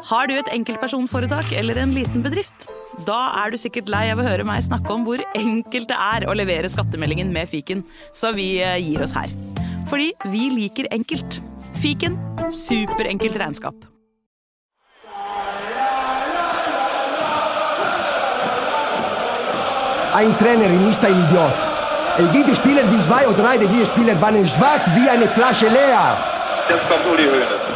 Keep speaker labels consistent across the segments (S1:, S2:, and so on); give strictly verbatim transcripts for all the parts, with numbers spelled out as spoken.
S1: Har du et enkeltpersonforetak eller en liten bedrift? Da er du sikkert lei av å høre meg snakke om hvor enkelt det er å levere skattemeldingen med Fiken, så vi gir oss her. Fordi vi liker enkelt. Fiken, superenkelt regnskap.
S2: Ein Trainer ist ein Idiot. Es gibt Spieler wie zwei oder drei, die Spieler waren schwach wie eine Flasche leer.
S3: Jetzt kommt Uli Hoeneß.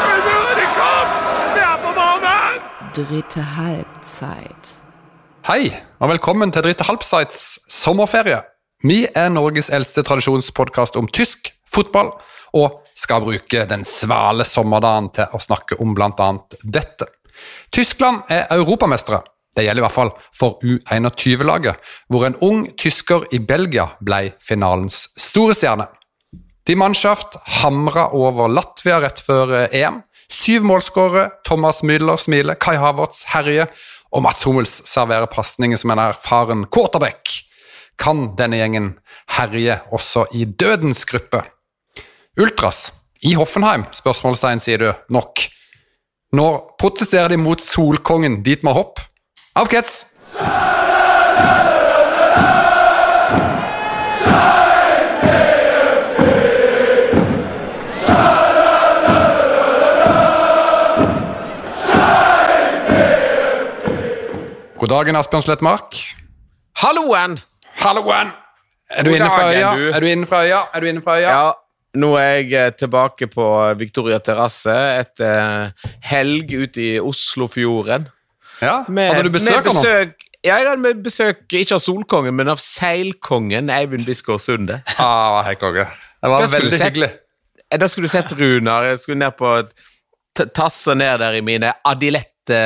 S4: Dritte halvtid.
S5: Hei, og velkommen til Dritte halvtids sommerferie. Vi er Norges eldste tradisjonspodcast om tysk fotball, og skal bruke den svale sommerdagen til å snakke om blant annet dette. Tyskland er europamestere. Det gjelder i hvert fall for U tjueen-laget, hvor en ung tysker i Belgia ble finalens store stjerne. De mannschaft hamra over Latvia rett før E M. Syv målskårere, Thomas Müller smiler, Kai Havertz herje, og Mats Hummels serverer passninger som en erfaren quarterback. Kan denne gjengen herje også i dødens gruppe? Ultras, i Hoffenheim, spørsmålstegn sier du nok. Nå protesterer de mot solkongen Dietmar Hopp. Auf geht's! God dagen, Asbjørn Slettmark.
S6: Halloen!
S5: Halloen! Er du inne fra øya? Er du inne fra øya? Er du inne fra øya?
S6: Ja, nå er jeg tilbake på Victoria Terrasse etter helg ute i Oslofjorden.
S5: Ja,
S6: med,
S5: hadde du besøk av noen?
S6: Ja, jeg hadde med besøk, ikke av solkongen, men av seilkongen, Eivind Bisgaard Sunde.
S5: Ah, hei konge. Det var veldig
S6: sett,
S5: hyggelig.
S6: Da skulle du sett Runar. Jeg skulle ned på tasser ned der i mine adilette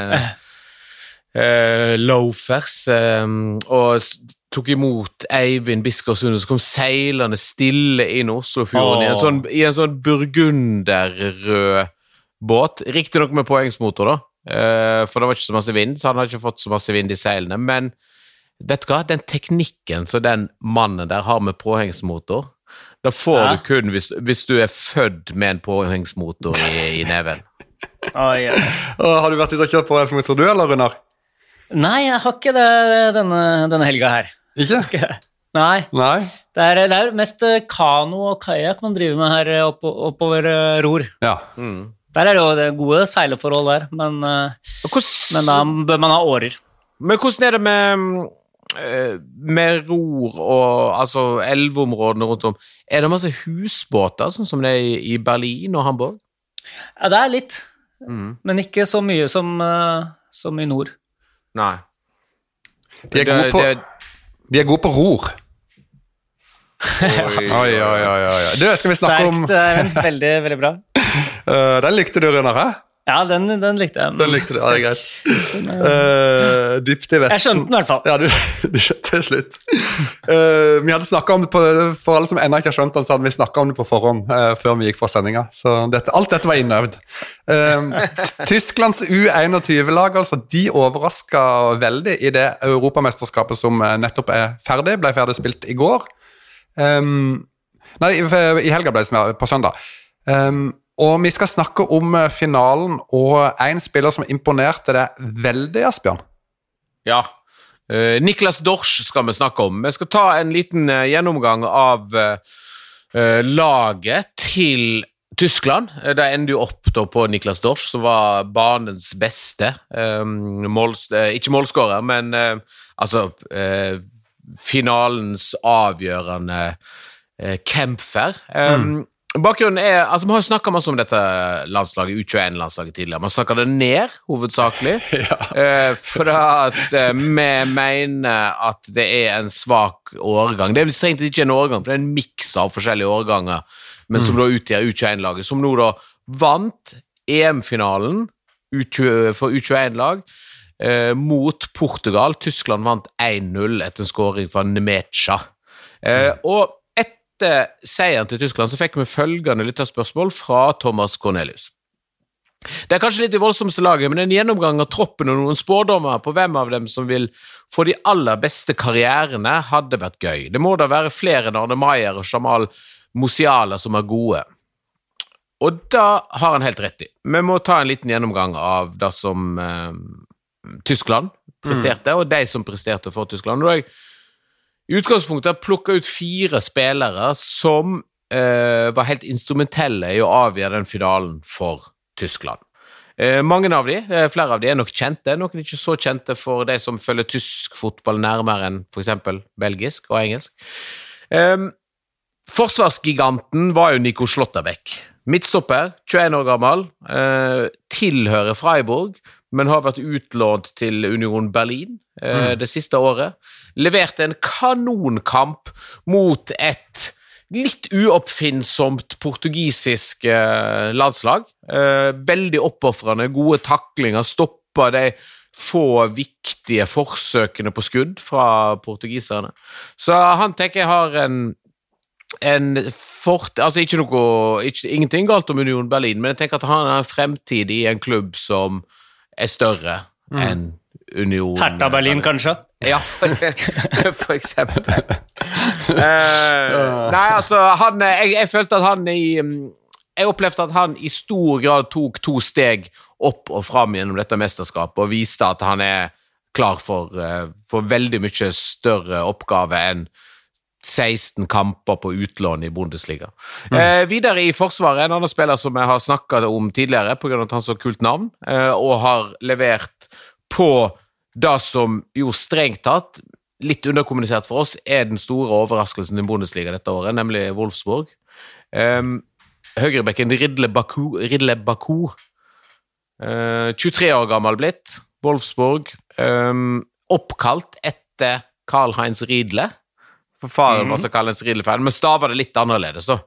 S6: uh, loafers, um, og tok imot Eivind Bisgaard Sunde, som kom seilende stille inn i Oslofjorden, oh. i en sånn, i en sånn burgunderrød båt, riktig nok med poengsmotor da, uh, for det var ikke så masse vind, så han har ikke fått så masse vind i seilene, men vet du hva, den teknikken som den mannen der har med påhengsmotor, da får ja. du kun hvis, hvis du er født med en påhengsmotor i, i neven.
S7: Oh, ja.
S5: Har du vært ute og kjørt påhengsmotor du, eller Runar?
S7: Nei, jeg har ikke det denne, denne helga her.
S5: Ikke?
S7: Nei.
S5: Nei. Det er,
S7: det er mest kano og kajak man driver med her opp, oppover Ror.
S5: Ja.
S6: Mm.
S7: Der er det jo det gode seileforhold der, men, hvordan, men da bør man ha årer.
S6: Men hvordan er det med, med Ror og altså elveområdene rundt om? Er det masse husbåter, sånn som det er i Berlin og Hamburg?
S7: Ja, det er litt,
S6: mm.
S7: men ikke så mye som, som i nord.
S6: Nei.
S5: De er gode på, de er gode på ror. Oi, oi, oi, oi, oi. Du, skal vi snakke om...
S7: Sterkt, veldig, veldig bra.
S5: Uh, den likte du, Runar, hæ?
S7: Ja, den, den likte jeg.
S5: Den likte du, ja, det er greit. Uh, dypt i vesten.
S7: Jeg skjønte den i hvert fall.
S5: Ja, du, du skjønte til slutt. Uh, vi hadde snakket om det på, for alle som enda ikke har skjønt den, så hadde vi snakket om det på forhånd uh, før vi gikk på sendinga. Så dette, alt dette var innøvd. Uh, Tysklands U tjueen-lag, altså, de overrasket veldig i det europamesterskapet som nettopp er ferdig, ble ferdig spilt i går. Um, nei, i, i helga ble det på søndag. Um, Og vi skal snakke om finalen og en spiller som imponerte deg veldig, Asbjørn.
S6: Ja, uh, Niklas Dorsch skal vi snakke om. Vi skal ta en liten uh, gjennomgang av uh, laget til Tyskland. Det ender jo opp da, på Niklas Dorsch, som var banens beste. Um, mål, uh, ikke målskårer, men uh, altså, uh, finalens avgjørende uh, kjemper. Um, mm. Bakgrunnen er, altså man har jo snakket masse om dette landslaget, U tjueen-landslaget tidligere, man snakker det ned, hovedsakelig,
S5: ja.
S6: eh, for at eh, vi mener at det er en svak årgang. Det er strengt ikke en årgang, for det er en mix av forskjellige årganger, men som mm. da utgjør U tjueen-laget, som nå da vant E M-finalen for U tjueen-lag eh, mot Portugal. Tyskland vant én null etter en scoring fra Nemecha. Eh, mm. Og etter seieren til Tyskland så fikk vi følgende lytterspørsmål fra Thomas Cornelius. Det er kanskje litt i voldsomste laget, men en gjennomgang av troppen og noen spådommer på hvem av dem som vil få de aller beste karrierene hadde vært gøy. Det må da være flere enn Arne Meyer og Jamal Musiala som er gode. og da har han helt rett i. Vi må ta en liten gjennomgang av det som eh, Tyskland presterte, mm. og de som presterte for Tyskland. Og jeg i utgangspunktet plukket ut fire spillere som eh, var helt instrumentelle i å avgjøre den finalen for Tyskland. Eh, mange av de, eh, flere av de er nok kjente, noen er ikke så kjente for de som følger tysk fotball nærmere enn for eksempel belgisk og engelsk. Eh, forsvarsgiganten var jo Nico Schlotterbeck. Midtstopper, tjueen år gammel, eh, tilhører Freiburg, men har vært utlånt til Union Berlin eh, mm. det siste året. Leverte en kanonkamp mot et litt uoppfinnsomt portugisisk eh, landslag. Eh, veldig oppoffrende, gode taklinger, stoppa de få viktige forsøkene på skudd fra portugiserne. Så han tenker jeg har en, en fort, altså ikke noe, ikke, ingenting galt om Union Berlin, men jeg tenker at han har en fremtid i en klubb som er større mm. enn Union.
S7: Hertha Berlin, kanskje?
S6: Ja, for, for eksempel. uh, nei, altså, han, jeg, jeg følte at han i, jeg opplevde at han i stor grad tok to steg opp og fram gjennom dette mesterskapet, og viste at han er klar for, uh, for veldig mye større oppgave enn seksten kamper på utlån i Bundesliga. Mm. Uh, videre i forsvaret, en annen spiller som jeg har snakket om tidligere, på grunn av at han så kult navn, uh, og har levert på det som jo strengt tatt, litt underkommunisert for oss, er den store overraskelsen i Bundesliga dette året, nemlig Wolfsburg. Um, Høyrebekken Ridle Baku, Ridle Baku uh, tjuetre år gammel blitt, Wolfsburg, um, oppkalt etter Karl-Heinz Riedle, for faren mm. var så Karl-Heinz Riedle-fan, men staver det litt annerledes da.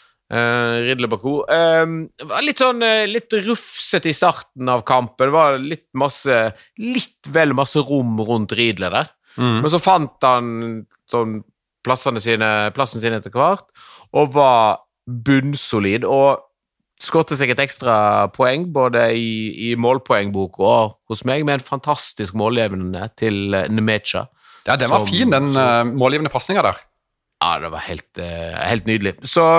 S6: Uh, Ridle Baku um, var litt sånn uh, litt rufset i starten av kampen. Det var litt masse litt vel masse rom rundt Riedle der mm. men så fant han sånn plassene sine, plassen sin etter hvert og var bunnsolid og skåtte seg et ekstra poeng både i, i målpoengbok og hos meg med en fantastisk målgivende til uh, Nemecha.
S5: Ja, den var som, fin, den uh, målgivende passningen der.
S6: Ja, det var helt, uh, helt nydelig. Så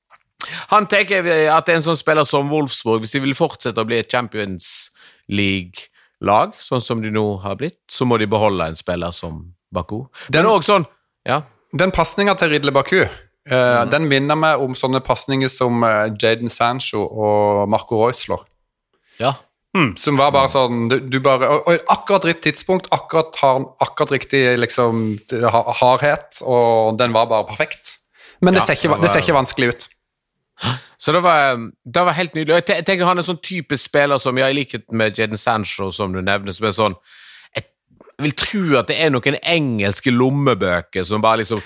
S6: han tenker at en sånn spiller som Wolfsburg, hvis de vil fortsette å bli et Champions League-lag, sånn som de nå har blitt, så må de beholde en spiller som Baku. Den, Men også sånn, ja.
S5: Den passningen til Ridle Baku, uh, mm. den minner meg om sånne passninger som uh, Jadon Sancho og Marco Reus slår.
S6: Ja.
S5: Mm. Som var bare sånn, du, du bare, og, og akkurat riktig tidspunkt, akkurat, har, akkurat riktig liksom, hardhet, og den var bare perfekt. Men det, ja, ser, ikke, det, var, det ser ikke vanskelig ut.
S6: Så det var, det var helt nydelig. Jeg tenker han er en sånn typisk spiller som jeg i likhet med Jadon Sancho, som du nevner, som er sånn, jeg vil tro at det er noen engelske lommebøker som bare liksom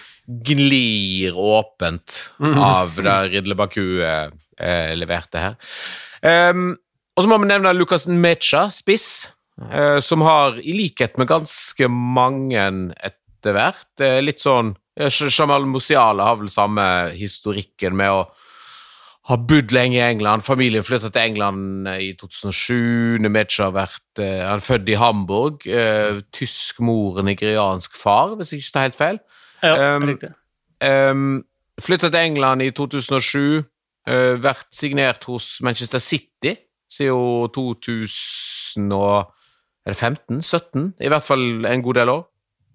S6: glir åpent av det Ridle Baku eh, eh, leverte her. Um, og så må vi nevne Lukas Nemecha, spiss, eh, som har i likhet med ganske mange etter hvert, eh, litt sånn, Jamal Musiala har vel samme historikken med å har bodd lenge i England, familien flyttet til England i to tusen og sju, Nemecha har vært, uh, han er født i Hamburg, uh, tysk mor, nigeriansk far, hvis jeg ikke tar helt feil.
S7: Ja, um, riktig.
S6: Um, flyttet til England i to tusen og sju, uh, vært signert hos Manchester City, siden to tusen femten, sytten, i hvert fall en god del år.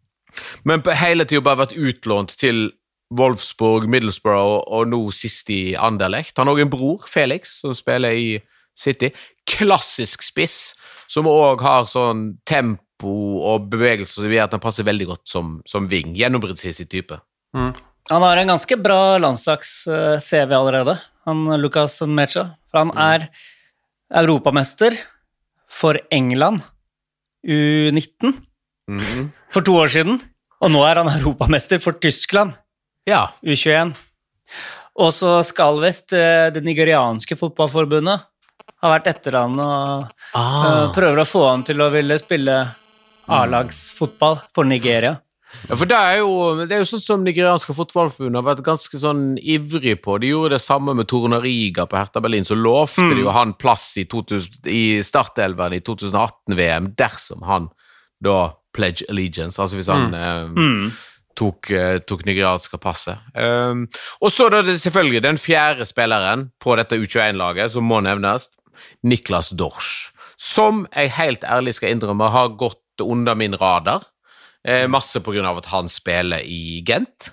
S6: Men på hele tiden bare vært utlånt til Wolfsburg, Middlesbrough og nå sist i Anderlecht. Han har også en bror, Felix, som spiller i City. Klassisk spiss, som også har sånn tempo og bevegelse som gjør at han passer veldig godt som, som ving, gjennombruddsig type.
S7: Mm. Han har en ganske bra landslags-C V allerede, han Lukas Nemecha. For han er europamester for England, U nitten, mm-hmm. for to år siden, og nå er han europamester for Tyskland.
S6: Ja.
S7: U tjueen. Og så skal vest det nigerianske fotballforbundet ha vært etter han og ah. uh, prøver å få han til å ville spille A-lagsfotball for Nigeria.
S6: Ja, for det er jo, det er jo sånn som nigerianske fotballforbundet har vært ganske sånn ivrig på. De gjorde det samme med Torunariga på Hertha Berlin, så lovte mm. de jo han plass i, to tusen, i startelveren i to tusen atten V M dersom han da pledge allegiance, altså hvis han mm. eh, mm. tok, tok nigerianske passet. Um, og så da det selvfølgelig den fjerde spilleren på dette U tjueen-laget, som må nevnes, Niklas Dorsch, som jeg helt ærlig skal innrømme har gått under min radar, eh, masse på grunn av at han spiller i Gent.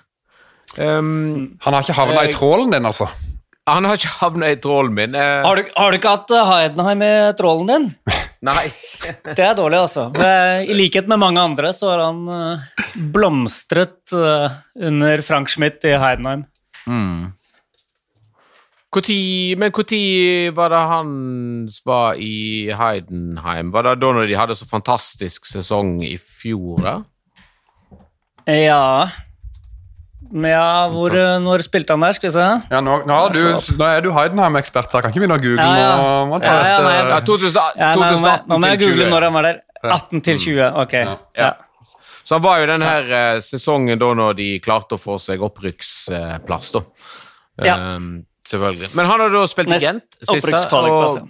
S6: Um,
S5: han har ikke havnet i trålen din, altså?
S6: Han har ikke havnet i trålen min. Eh,
S7: har, du, har du ikke hatt Heidenheim i trålen din?
S6: Nei.
S7: Det er dårlig, altså. I likhet med mange andre så har han blomstret under Frank Schmidt i Heidenheim.
S6: Mm. Hvor tid, men hvor tid var det han var i Heidenheim? Var det da når de hadde så fantastisk sesong i fjor, da?
S7: Ja... Ja, hvor, når spilte han der, skal vi se?
S5: Ja, nå, nå, er, du, nå er du Heidenheim-ekspert her, kan ikke vi nå google
S7: ja, ja.
S5: nå?
S7: Ja, ja, nei,
S6: ja, tjueatten
S7: nå må jeg google når han var der. atten til tjue, ok. Ja. Ja.
S6: Så han var jo den her uh, sesongen da når de klarte å få seg opprykksplass, uh, da.
S7: Ja.
S6: Um, selvfølgelig. Men han har da spilt i Gent, siste, og,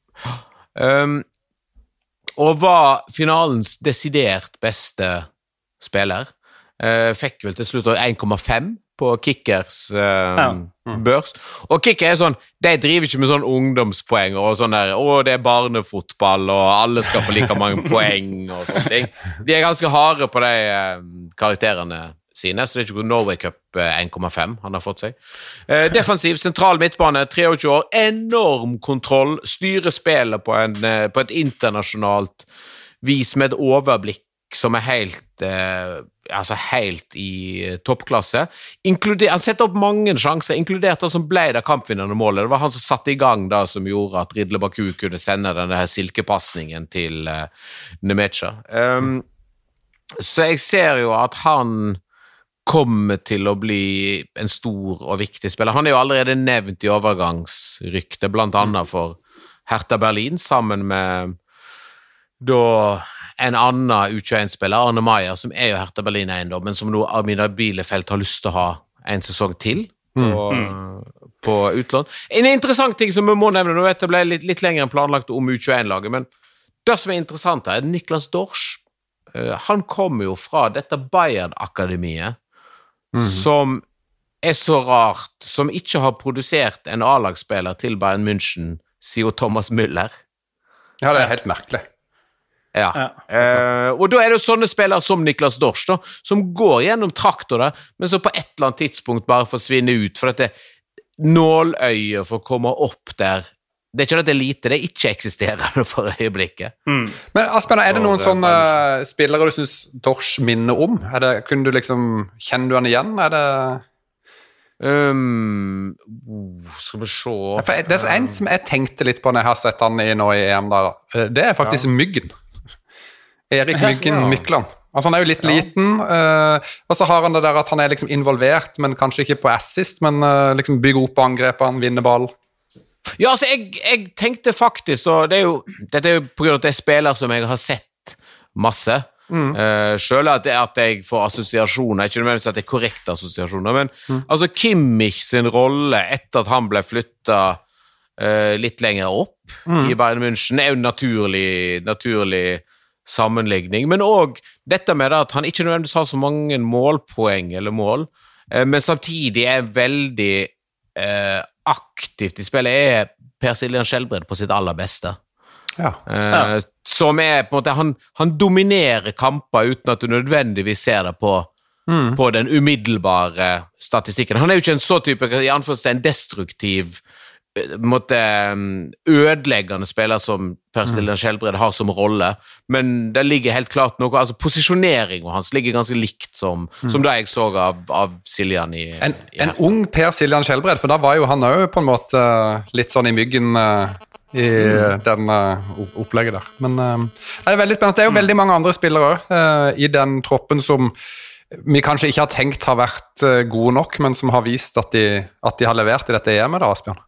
S6: um, og var finalens desidert beste spiller. Uh, fikk vel til slutt en komma fem på Kickers uh, ja. børs. Og Kicker er sånn, de driver ikke med sånn ungdomspoeng og sånn der, å, det er barnefotball, og alle skal få like mange poeng og sånne ting. De er ganske harde på de uh, karakterene sine, så det er ikke Norway Cup uh, en komma fem han har fått seg. Uh, defensiv, sentral midtbane, treogtjue år, enorm kontroll, styrer spillet på, en, uh, på et internasjonalt vis med et overblikk som er helt, eh, altså helt i toppklasse. Inkluder, han setter opp mange sjanser, inkludert det som ble det kampvinnende målet. Det var han som satte i gang det som gjorde at Ridle Baku kunne sende denne her silkepassningen til uh, Nemecha. Um, så jeg ser jo at han kommer til å bli en stor og viktig spiller. Han er jo allerede nevnt i overgangsrykte, blant annet for Hertha Berlin, sammen med da en annen U tjueen-spiller, Arne Meyer, som er jo Hertha Berlin-eiendom, men som nå Armina Bielefeld har lyst til å ha en sesong til på, mm. på utlån. En interessant ting som vi må nevne, nå vet jeg ble litt, litt lenger enn planlagt om U tjueen-laget, men det som er interessant her, er Niklas Dorsch. Uh, han kommer jo fra dette Bayern-akademiet, mm. som er så rart, som ikke har produsert en A-lagsspiller til Bayern München, sier Thomas Müller.
S5: Ja, det er helt merkelig.
S6: Ja, ja. Uh, og da er det jo sånne spillere som Niklas Dorsch da, som går gjennom traktorer, men så på et eller annet tidspunkt bare forsvinner ut, for at det nåløyet for å komme opp der, det er ikke at det er lite, det er ikke eksisterende for øyeblikket. Mm.
S5: Men Asbjørn, er det noen sånne uh, spillere du synes Dorsch minner om? Er det, kunne du liksom, kjenner du han igjen? Er det...
S6: Um, skal vi se...
S5: Ja, for det er en som jeg tenkte litt på når jeg har sett han i, nå i E M, da. Det er faktisk ja. Myggen. Erik Myggen ja. Mykland. Altså han er jo litt ja. liten, uh, og så har han det der at han er liksom involvert, men kanskje ikke på assist, men uh, liksom bygger opp angrepene, vinner ball.
S6: Ja, altså jeg, jeg tenkte faktisk, og det er jo, dette er jo på grunn av at det er spiller som jeg har sett masse, mm. uh, selv at, at jeg får assosiasjoner, ikke nødvendigvis at det er korrekte assosiasjoner, men mm. altså Kimmich sin rolle etter at han ble flyttet uh, litt lenger opp mm. i Bayern München er jo naturlig, naturlig sammenligning, men også dette med at han ikke nødvendigvis har så mange målpoeng eller mål, men samtidig er veldig eh, aktivt i spillet, er Per Siljan Skjelbred på sitt aller beste. Ja. Eh, ja. Som er på en måte, han, han dominerer kamper uten at du nødvendigvis ser det på, mm. på den umiddelbare statistikken. Han er jo ikke en så type, i anførselstegn, destruktiv måtte ødeleggende spiller som Per Siljan Skjelbred har som rolle, men det ligger helt klart noe, altså posisjoneringen hans ligger ganske likt som, mm. som det jeg så av, av Siljan i...
S5: En,
S6: i
S5: en ung Per Siljan Skjelbred, for da var jo han også på en måte litt sånn i myggen uh, i mm. den uh, opplegget der. Men uh, det er veldig spennende. Det er jo mm. veldig mange andre spillere uh, i den troppen som vi kanskje ikke har tenkt har vært uh, gode nok, men som har vist at de, at de har levert i dette E M-et da, Asbjørn.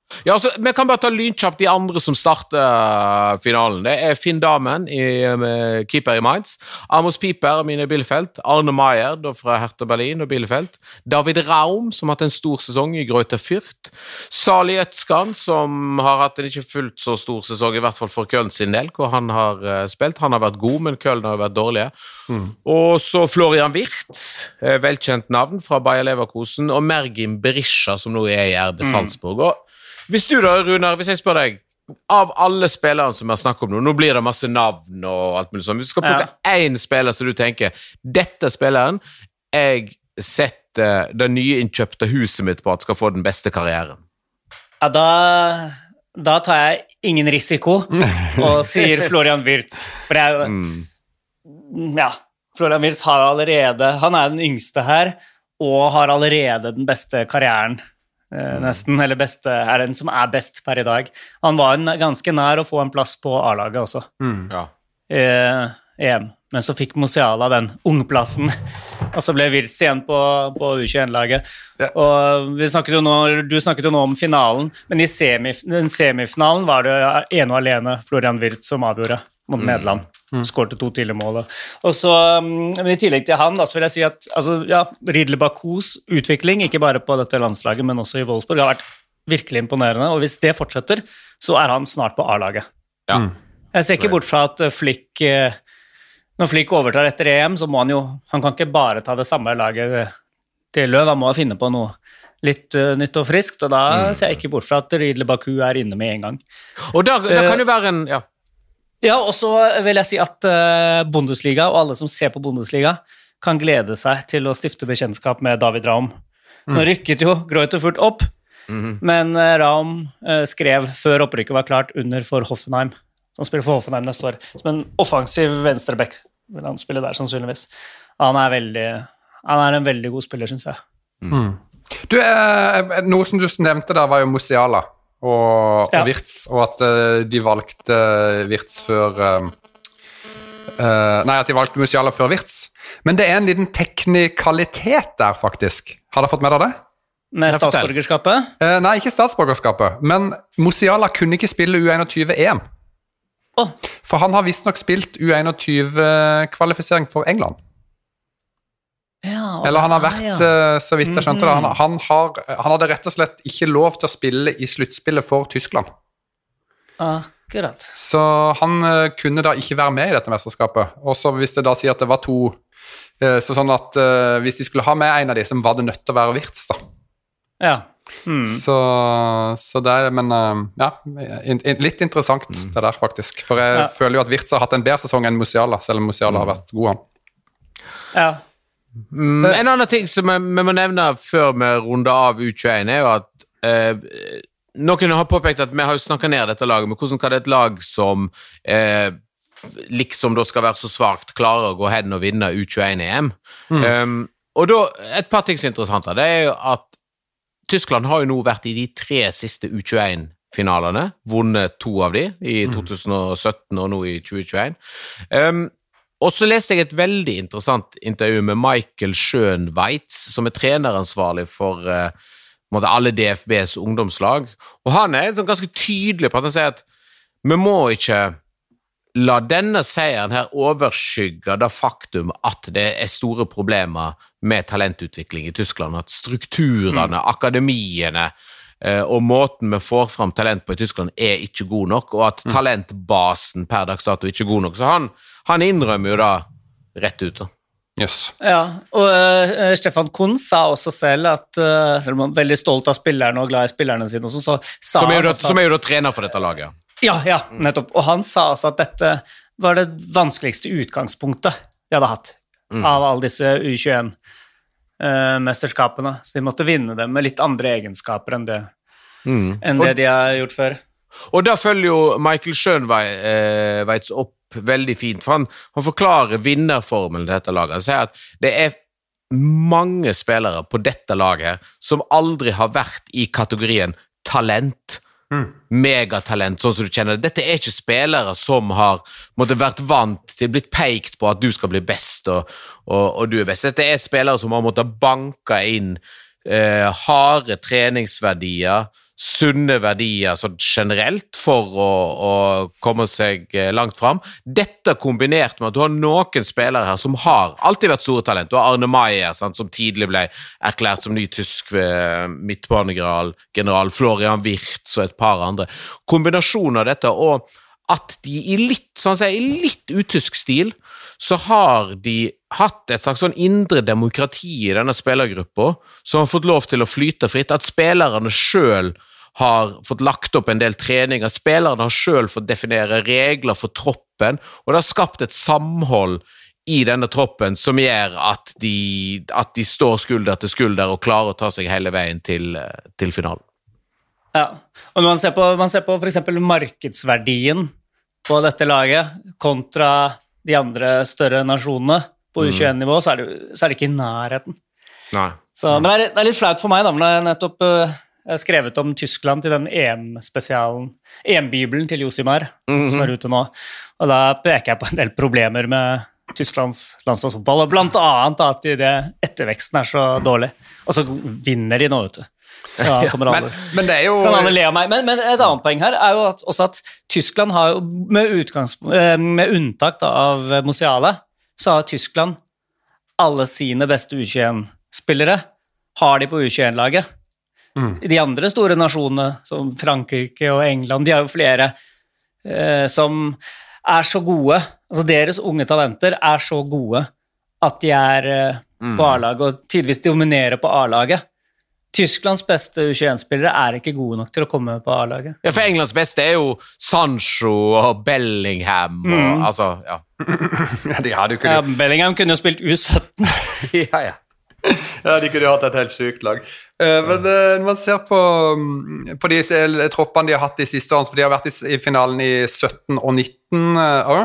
S6: Ja, altså, vi kan bare ta lynkjapt de andre som starter finalen. Det er Finn Dahmen, i, med keeper i Mainz, Amos Pieper og Mine Bielefeld, Arne Meyer da fra Hertha Berlin og Bielefeld, David Raum, som har hatt en stor sesong i Greuther Fürth, Sali Øtskan, som har hatt en ikke fullt så stor sesong, i hvert fall for Köln sin del, hvor han har uh, spilt. Han har vært god, men Köln har vært dårlige. Mm. Og så Florian Wirtz, velkjent navn fra Bayer Leverkusen, og Mergim Berisha, som nå er i R B Salzburg. Og hvis du da, Runar, hvis jeg spør deg, av alle spillere som jeg snakker om nå, nå blir det masse navn og alt mulig sånn, hvis du skal plukke ja. en spiller som du tenker, dette spilleren, jeg setter det nye innkjøpte huset mitt på at skal få den beste karrieren.
S7: Ja, da, da tar jeg ingen risiko og sier Florian Wirtz. For jeg, mm. ja, Florian Wirtz har jo allerede, han er den yngste her, og har allerede den beste karrieren. Uh, nesten, eller beste, er den som er best per i dag. Han var en, ganske nær å få en plass på A-laget også. Mm. Ja. Uh, E M. Men så fikk Musiala den ungplassen, og så ble Wirtz igjen på, på U tjueen-laget. Ja. Og vi snakket jo nå, du snakket jo nå om finalen, men i semif- den semifinalen var det ene og alene Florian Wirtz som avgjorde mot mm. Nederland. Mm. Skårte to tidlige mål. Og så, men i tillegg til han, da, så vil jeg si at altså, ja, Ridley Bakos utvikling, ikke bare på dette landslaget, men også i Wolfsburg, har vært virkelig imponerende, og hvis det fortsetter, så er han snart på A-laget. Ja. Mm. Jeg ser ikke bort fra at Flick, når Flick overtar etter E M, så må han jo, han kan ikke bare ta det samme laget til Løv, han må finne på noe litt uh, nytt og friskt, og da mm. ser jeg ikke bort fra at Ridley Baku er inne med en gang.
S6: Og da, da kan det være en, ja,
S7: Ja, og så vil jeg si at uh, Bundesliga, og alle som ser på Bundesliga, kan glede seg til å stifte bekjentskap med David Raum. Mm. Nå rykket jo Greuther Fürth opp, mm. men uh, Raum uh, skrev før opprykket var klart under for Hoffenheim, som spiller for Hoffenheim neste år, som en offensiv venstreback vil han spille der sannsynligvis. Han er, veldig, han er en veldig god spiller, synes jeg.
S5: Mm. Du, uh, noe som du nevnte der var jo Musiala. Og, ja. og Wirtz, og at uh, de valgte Wirtz før uh, uh, Nei, at de valgte Musiala før Wirtz. Men det er en liten teknikalitet der, faktisk. Har dere fått med dere det?
S7: Med statsborgerskapet?
S5: Uh, nei, ikke statsborgerskapet, men Musiala kunne ikke spille U tjueen E M. Oh. For han har visst nok spilt U tjueen-kvalifisering for England. Ja, Eller han har vært, ja. så vidt jeg skjønte det, han, han, har, han hadde rett og slett ikke lov til å spille i sluttspillet for Tyskland.
S7: Akkurat.
S5: Så han uh, kunne da ikke være med i dette mesterskapet. Og så hvis det da sier at det var to, uh, så sånn at uh, hvis de skulle ha med en av de, så var det nødt til å være Wirtz da.
S7: Ja. Mm.
S5: Så, så det er, men uh, ja, in, in, litt interessant mm. det der faktisk. For jeg ja. føler jo at Wirtz har hatt en bedre sesong enn Musiala, selv om Musiala mm. har vært god han.
S7: Ja.
S6: Mm, en annen ting som vi, vi må nevne før vi runder av U tjueen er jo at eh, noen har påpekt at vi har jo snakket ned dette laget, men hvordan kan det et lag som eh, liksom da skal være så svagt klare å gå hen og vinne U tjueen E M? Mm. Um, og da, et par ting som er interessant det er jo at Tyskland har jo nå vært i de tre siste U tjueen-finalene, vunnet to av de i mm. to tusen og sytten og nå i tjue tjueen. Um, Og så leste jeg et veldig interessant intervju med Michael Schönweitz, som er treneransvarlig for uh, alle D F B's ungdomslag. Og han er ganske tydelig på at han sier at vi må ikke la denne seieren her overskygge det faktum at det er store problemer med talentutvikling i Tyskland, at strukturene, mm. akademiene uh, og måten vi får fram talent på i Tyskland er ikke god nok, og at mm. talentbasen per dags dato er ikke god nok. Så han Han innrømmer jo da rett ut da.
S5: Yes.
S7: Ja, og uh, Stefan Kuhn sa også selv at uh, selv om han er veldig stolt av spillerne og glad i spillerne sine også, så sa
S6: som, er jo da,
S7: også,
S6: som er jo da trener for dette laget.
S7: Ja, ja, nettopp. Og han sa også at dette var det vanskeligste utgangspunktet de hadde hatt mm. av alle disse U tjueen-mesterskapene. Uh, så de måtte vinne dem med litt andre egenskaper enn det, mm. enn det og, de har gjort før.
S6: Og da følger jo Michael Schönweitz opp veldig fint, for han, han forklarer vinnerformelen til dette laget. Han sier at det er mange spillere på dette laget som aldri har vært i kategorien talent, mm. megatalent, sånn som du kjenner det. Dette er ikke spillere som har måtte, vært vant til, blitt peikt på at du skal bli best, og, og, og du er best. Dette er spillere som har måttet banke inn eh, harde treningsverdier, sunne verdier så generelt for å, å komme seg langt frem. Dette kombinert med at du har noen spillere her som har alltid vært store talent. Du har Arne Meyer, sant, som tidlig ble erklært som ny tysk midtbanegeneral, general Florian Wirtz og et par andre. Kombinasjonen av dette, og at de i litt, sånn å si, i litt utysk stil, så har de hatt et slags sånn indre demokrati i denne spillergruppa, som har fått lov til å flyte fritt, at spillerne selv har fått lagt opp en del treninger, spillerne har selv fått definere regler for troppen, og det har skapt et samhold i denne troppen som gjør at de, at de står skulder til skulder og klarer å ta seg hele veien til, til finalen.
S7: Ja, og når man ser på, man ser på for eksempel markedsverdien på dette laget kontra de andre større nasjonene på U tjueen-nivå, så, er det, så er det ikke i nærheten.
S6: Nei.
S7: Så, men det er, det er litt flaut for meg da, når jeg nettopp uh, jeg har skrevet om Tyskland til den E M-spesialen, E M-bibelen til Josimar, mm-hmm. som er ute nå, og da peker jeg på en del problemer med Tysklands landslagsfotball, og blant annet at det etterveksten er så dårlig, og så vinner de nå, vet du. Ja, kommer alle,
S5: men, men det er jo...
S7: Kan alle le av meg. Men, men et annet poeng her er jo at, også at Tyskland har jo, med, utgangs, med unntak da, av Musiala, så har Tyskland alle sine beste U tjueen-spillere, har de på U tjueen-laget. Mm. De andre store nasjonene, som Frankrike og England, de har jo flere eh, som er så gode, altså deres unge talenter er så gode at de er eh, mm. på A-laget, og tidvis dominerer på A-laget. Tysklands beste U tjueen-spillere er ikke gode nok til å komme på A-laget.
S6: Ja, for Englands beste er jo Sancho og Bellingham, og, mm. altså, ja.
S5: ja, de hadde jo ikke...
S7: Ja, Bellingham kunne jo spilt U sytten.
S5: ja, ja. Ja, de kunne jo hatt et helt sykt lag. Uh, men uh, når man ser på, på de uh, troppene de har hatt de siste årene, for de har vært i, i finalen i sytten og nitten år,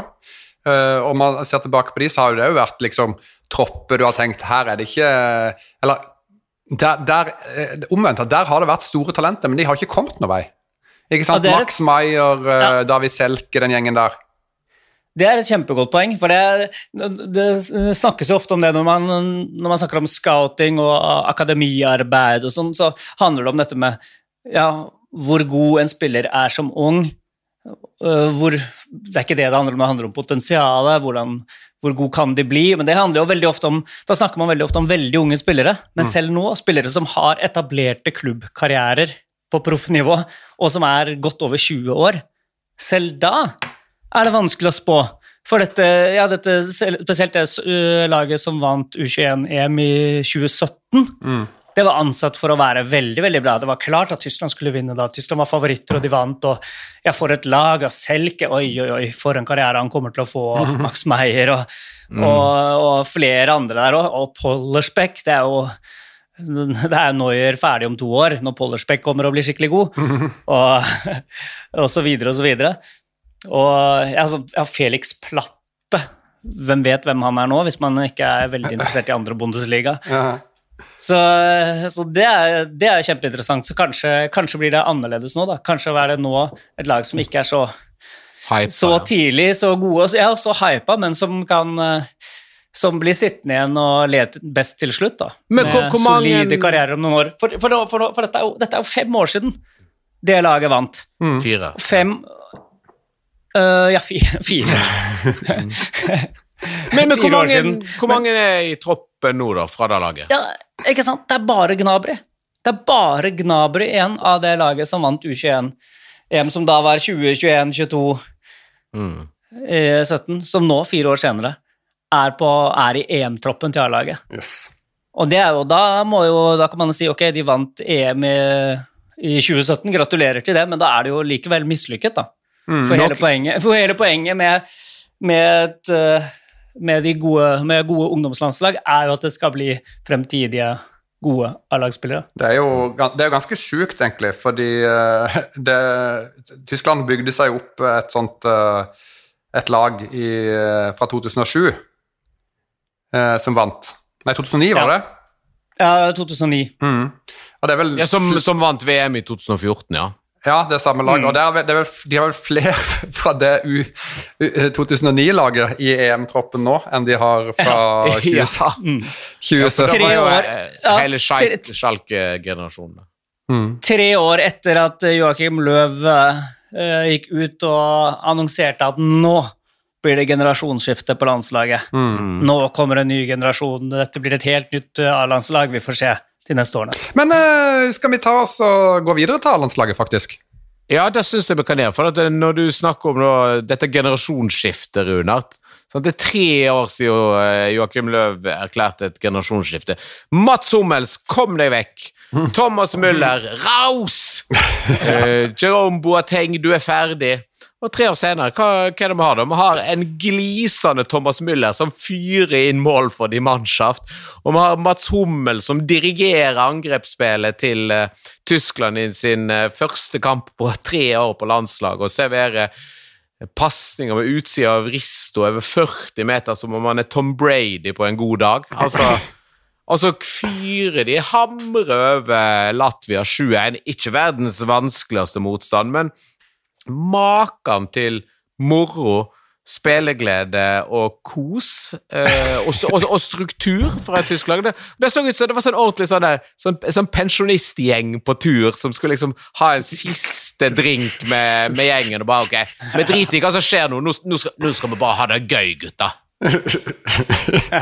S5: uh, og man ser tilbake på de, så har det jo vært liksom tropper du har tenkt, her er det ikke, eller der, der, uh, omvendt, der har det vært store talenter, men de har ikke kommet noen vei. Ikke sant? Ja, Max et... Meyer, uh, ja. David Selke, den gjengen der.
S7: Det er et kjempegodt poeng, for det, det snakkes jo ofte om det når man, når man snakker om scouting og akademiarbeid og sånn, så handler det om dette med ja, hvor god en spiller er som ung, hvor, det er ikke det det handler om, det handler om potensialet, hvordan, hvor god kan de bli, men det handler jo veldig ofte om, da snakker man veldig ofte om veldig unge spillere, men selv nå, spillere som har etablerte klubbkarrierer på proffnivå, og som er godt over tjue år, selv da er det vanskelig å spå, for dette, ja, dette spesielt det uh, laget som vant U tjueen-E M i tjue sytten, mm. det var ansatt for å være veldig, veldig bra. Det var klart at Tyskland skulle vinne da. Tyskland var favoritter, og de vant, og jeg får et lag av Selke, oi, oi, oi, for en karriere han kommer til å få, Max Meyer, og, mm. og, og flere andre der, og, og Pollersbeck, det er jo det er Neuer ferdig om to år, når Pollersbeck kommer og blir skikkelig god, og, og så videre, og så videre. Og altså, ja, Felix Platte, hvem vet hvem han er nå, hvis man ikke er veldig interessert i andre Bundesliga. Ja. Så, så det, er, det er kjempeinteressant, så kanskje, kanskje blir det annerledes nå da, kanskje er det nå et lag som ikke er så, hypa, så tidlig, så gode, ja, så hypa, men som kan, som blir sittende igjen og lede best til slutt da, men, med hvor, hvor solide mange... karrierer om noen år, for, for, for, for dette, er jo, dette er jo fem år siden det laget vant.
S6: Mm. Fire.
S7: Fem Uh, ja, fire. fire.
S6: men men hvor, mange, hvor mange er i troppen nå da, fra det laget?
S7: Ja, ikke sant? Det er bare Gnabry. Det er bare Gnabry igjen av det laget som vant U tjueen-E M, som da var tjue, tjueen, tjueto, mm. sytten, som nå, fire år senere, er, på, er i E M-troppen til A-laget.
S5: Yes.
S7: Og det er jo, da må jo, da kan man si, ok, de vant E M i, i tjue sytten, gratulerer til det, men da er det jo likevel mislykket da. Mm, for, hele poenget, for hele poenget med, med, et, med de gode, med gode ungdomslandslag er jo at det skal bli fremtidige gode A-lagsspillere.
S5: Det er jo det er jo ganske sykt egentlig, fordi det, Tyskland bygde seg opp et sånt et lag i, fra to tusen og sju som vant. Nei, to tusen og ni var det?
S7: Ja, to tusen og ni. Mm.
S5: Og det er vel...
S6: ja, som, som vant V M i to tusen og fjorten, ja.
S5: Ja, det er samme lag, mm. og det er, det er vel, de har vel flere fra det U, U, to tusen og ni-laget i E M-troppen nå, enn de har fra tjue,
S6: ja.
S5: tjue sytten.
S6: Tre år. Ja, hele Schalke-generasjonen.
S7: Mm. Tre år etter at Joachim Löw uh, gikk ut og annonserte at nå blir det generasjonsskifte på landslaget. Mm. Nå kommer en ny generasjon, dette blir et helt nytt A-landslag, vi får se til neste årene.
S5: Men uh, skal vi ta oss og gå videre til A-landslaget, faktisk?
S6: Ja, det synes jeg vi kan gjøre, for at når du snakker om nå, dette generasjonsskiftet, Runart, så det er tre år siden Joachim Löw erklærte et generasjonsskifte. Mats Hummels, kom deg vekk! Thomas Müller, raus! uh, Jerome Boateng, du er ferdig. Og tre år senere, hva, hva er det vi har da? Vi har en glisende Thomas Müller som fyrer inn mål for de mannschaft, og vi har Mats Hummel som dirigerer angrepsspillet til uh, Tyskland i sin uh, første kamp på tre år på landslag, og serverer passninger med utsida av Risto over førti meter som om man er Tom Brady på en god dag. Altså, altså fyrer de, hamrer over Latvia sju en, ikke verdens vanskeligste motstand, men maken til moro, spilleglede og kos eh, og, og, og struktur fra et tysk lag. Det, det så ut som det var sånn ordentlig sånn, der, sånn, sånn pensjonistgjeng på tur som skulle liksom ha en siste drink med, med gjengen og bare, ok, vi driter i hva som skjer nå, nå, nå, skal, nå skal vi bare ha det gøy, gutta.
S5: Ja.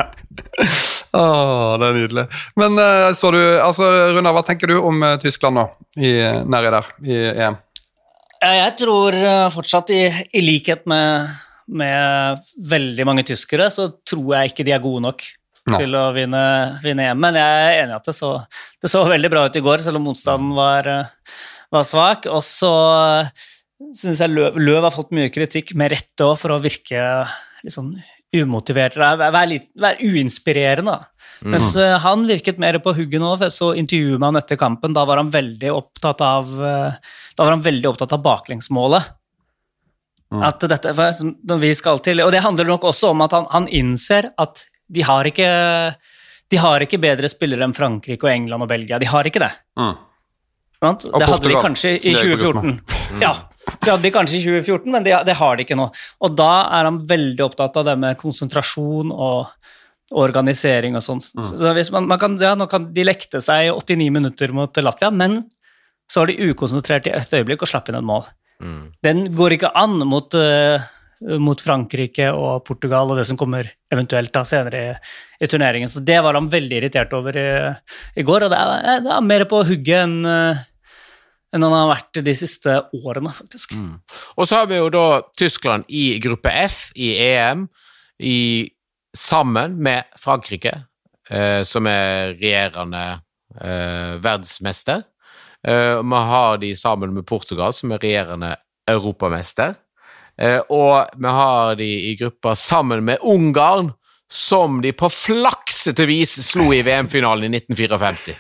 S5: Åh, det er nydelig. Men uh, så du, altså Runar, hva tenker du om uh, Tyskland nå, i, nære der, i E M?
S7: Jeg tror fortsatt, i, i likhet med, med veldig mange tyskere, så tror jeg ikke de er gode nok Nei. til å vinne, vinne E M. Men jeg er enig at det så, det så veldig bra ut i går, selv om motstanden var, var svak. Og så synes jeg Løv, Løv har fått mye kritikk, med rette også, for å virke litt sånn umotivert, være, litt, være uinspirerende. Mm. Mens han virket mer på hugget nå, så intervjuet med han etter kampen, da var han veldig opptatt av, da var han veldig opptatt av baklengsmålet. Mm. At dette, når vi skal til, og det handler nok også om at han, han innser at de har ikke, de har ikke bedre spillere enn Frankrike og England og Belgia, de har ikke det. Mm. Det hadde de kanskje i tjue fjorten. Mm. Ja, det hadde de kanskje i tjue fjorten, men det, det har de ikke nå. Og da er han veldig opptatt av det med konsentrasjon og organisering og sånn. Mm. Så hvis man, man kan, ja, nå kan de lekte seg åttionio minutter mot Latvia, men så var de ukonsentrert i et øyeblikk og slapp inn en mål. Mm. Den går ikke an mot, uh, mot Frankrike og Portugal og det som kommer eventuelt da senere i, i turneringen. Så det var han veldig irritert over i, i går, og det er, det er mer på hugget enn uh, enn han har vært de siste årene, faktisk. Mm.
S6: Og så har vi jo da Tyskland i gruppe F i E M, i, sammen med Frankrike, eh, som er regjerende eh, verdensmester. Eh, vi har de sammen med Portugal, som er regjerende europamester. Eh, og vi har de i gruppa sammen med Ungarn, som de på flaksete vis slo i V M-finalen i nitten femtifire.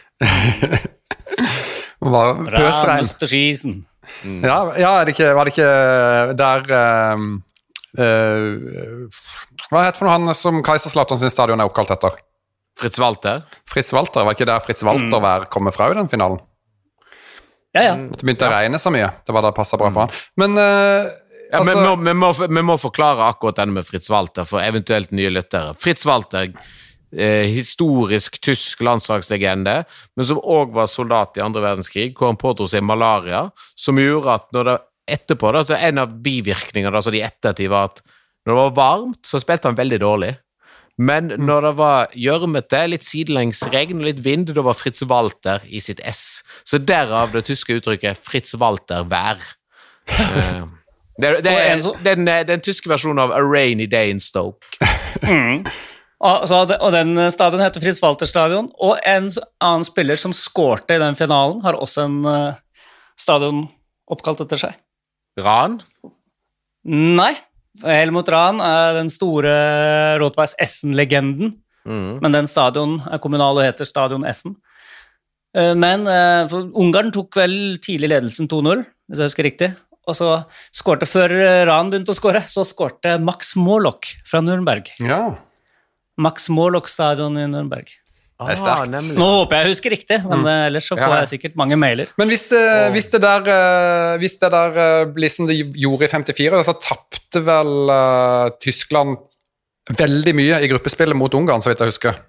S5: Pøsregn. Mm. Ja, ja er det ikke, var det ikke der uh, uh, hva heter for noe han som Kaiserslautern sin stadion er oppkalt etter?
S6: Fritz Walter.
S5: Fritz Walter, var ikke der Fritz Walter mm. var kommet fra i den finalen?
S7: Ja, ja.
S5: Det begynte å regne så mye, det var da passet bra for han. Men, uh,
S6: ja,
S5: altså...
S6: men vi, må, vi, må, vi må forklare akkurat denne med Fritz Walter for eventuelt nye lyttere. Fritz Walter, Eh, historisk tysk landslagslegende, men som også var soldat i andre verdenskrig, hvor han pådro seg malaria, som gjorde at når det etterpå, da, så en av bivirkningene altså de ettertid var at når det var varmt, så spilte han veldig dårlig. Men når det var gjørmete, litt sidelengs regn og litt vind, da var Fritz Walter i sitt S. Så derav det tyske uttrykket Fritz Walter vær. Eh, det, det, er, den, den tyske versjonen av A Rainy Day in Stoke.
S7: Mm. Og, så, og den stadion heter Fritz Walter stadion, og en annen spiller som skårte i den finalen, har også en uh, stadion oppkalt etter seg.
S6: Rahn?
S7: Nei, Helmut Rahn er den store Rot-Weiss Essen-legenden, mm. men den stadion er kommunal og heter Stadion Essen. Uh, men uh, for Ungarn tok vel tidlig ledelsen to null, hvis jeg husker riktig, og så skårte før Rahn begynte å skåre, så skårte Max Morlock fra Nürnberg.
S5: Ja.
S7: Max Morlock stadion i Nürnberg.
S5: Det er sterkt.
S7: Ah, Nå håper jeg husker riktig, men mm. ellers så får ja. jeg sikkert mange mailer.
S5: Men hvis det, oh. hvis det der, hvis det der blir som det gjorde i femtifire, så tappte vel uh, Tyskland veldig mye i gruppespillet mot Ungarn, så vidt jeg husker.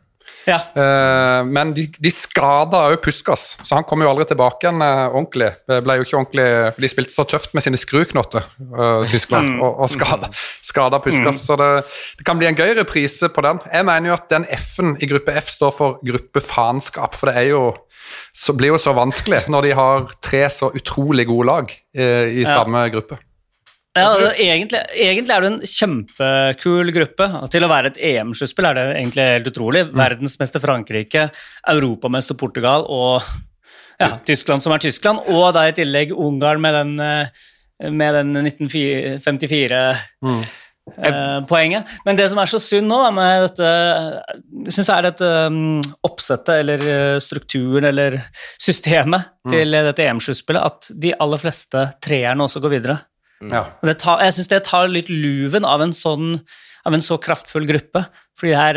S7: Ja.
S5: Uh, men de, de skadet jo Puskas, så han kom jo aldri tilbake igjen uh, ordentlig. Det ble jo ikke ordentlig, for de spilte så tøft med sine skruknotter, uh, Tyskland, og, og skada, skada Puskas, mm. så det, det kan bli en gøy reprise på den. Jeg mener jo at den F-en i gruppe F står for gruppefanskap, for det er jo, så blir jo så vanskelig når de har tre så utrolig gode lag uh, i ja. samme gruppe.
S7: Ja, det, egentlig, egentlig er det en kjempekul gruppe. Til å være et E M-sluttspill er det egentlig helt utrolig. Mm. Verdensmester Frankrike, Europamester Portugal og ja, Tyskland som er Tyskland, og da i tillegg Ungarn med den, med den nitten femtifire mm. eh, poenget. Men det som er så synd nå da, med dette, jeg synes er dette um, oppsettet, eller strukturen, eller systemet mm. til dette E M-sluttspillet, at de aller fleste treerne også går videre. Ja. Det tar, jeg synes det tar litt luven av en sånn av en så kraftfull gruppe, fordi her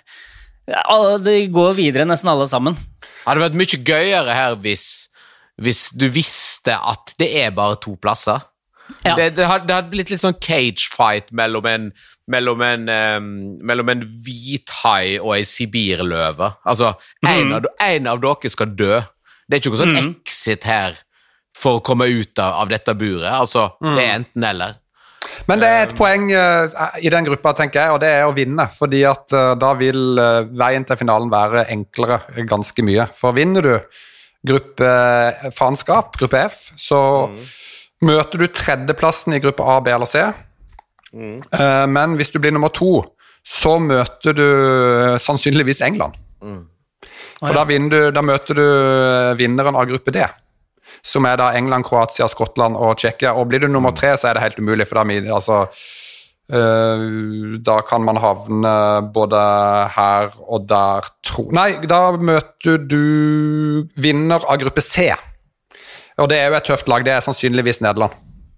S7: eh, de går videre nesten alle sammen.
S6: Det hadde vært mye gøyere her hvis, hvis du visste at det er bare to plasser. Ja. Det, det, hadde, det hadde blitt litt sånn cage fight mellom en mellom en, um, mellom en hvithai og en sibirløve. Altså, en, mm. av, en av dere skal dø. Det er ikke noe sånn mm. exit her for å komme ut av, av dette buret, altså mm. det er enten eller.
S5: Men det er et poeng uh, i den gruppa, tenker jeg, og det er å vinne, fordi at uh, da vil uh, veien til finalen være enklere ganske mye. For vinner du gruppe uh, faenskap, gruppe F, så mm. møter du tredjeplassen i gruppe A, B eller C, mm. uh, men hvis du blir nummer to, så møter du uh, sannsynligvis England. Mm. For da, vinner du, da møter du vinneren av gruppe D, som er da England, Kroatia, Skottland og Tsjekkia, og blir du nummer tre, så er det helt umulig, for da, altså, uh, da kan man havne både her og der, tro. Nei, da møter du vinner av gruppe C, og det er jo et tøft lag, det er sannsynligvis Nederland.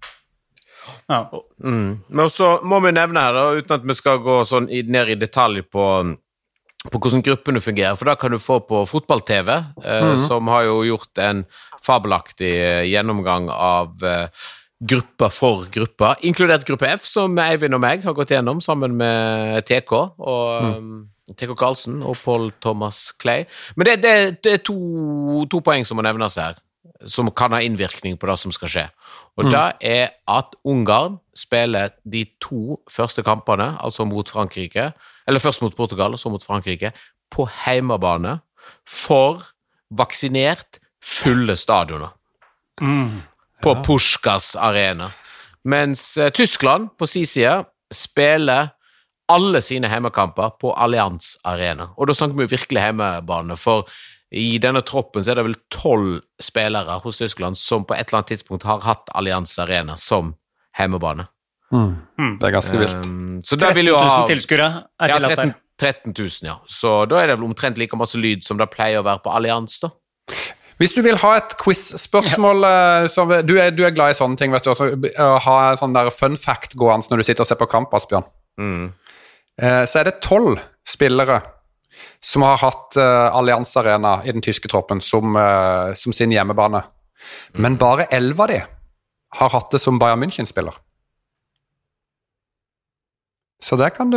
S6: Ja. Mm. Men så må vi nevne her da, uten at vi skal gå sånn i, ned i detalj på på hvordan gruppene fungerer, for da kan du få på fotball-T V, eh, mm. som har jo gjort en fabelaktig eh, gjennomgang av eh, grupper for grupper, inkludert gruppe F, som Eivind og meg har gått gjennom sammen med T K, og mm. um, T K Karlsen og Paul Thomas Clay. Men det, det, det er to, to poeng som må nevnes her, som kan ha innvirkning på det som skal skje. Og mm. det er at Ungarn spiller de to første kampene, altså mot Frankrike, eller først mot Portugal, og så mot Frankrike, på heimebane for vaksinert fulle stadioner. Mm. På ja. Puskás arena. Mens uh, Tyskland på sin side spiller alle sine heimekamper på Allianz arena. Og da snakker vi virkelig heimebane, for i denne troppen så er det vel tolv spillere hos Tyskland som på et eller annet tidspunkt har hatt Allianz arena som heimebane.
S5: Mm. Det er ganske vilt.
S7: Um, så der vil jo ha tretten tusen tilskuere er
S6: ja, tretten, tretten tusen, ja. Så da er det vel omtrent like masse lyd som det pleier å være på Allianz, da.
S5: Hvis du vil ha et quiz-spørsmål, ja. så, du, er, du er glad i sånne ting, vet du, altså, ha sånn der fun fact gående når du sitter og ser på kamp, Asbjørn. Mm. Eh, så er det tolv spillere som har hatt uh, Allianz Arena i den tyske troppen som, uh, som sin hjemmebane. Mm. Men bare elleve av de har hatt det som Bayern München-spiller. Så det kan du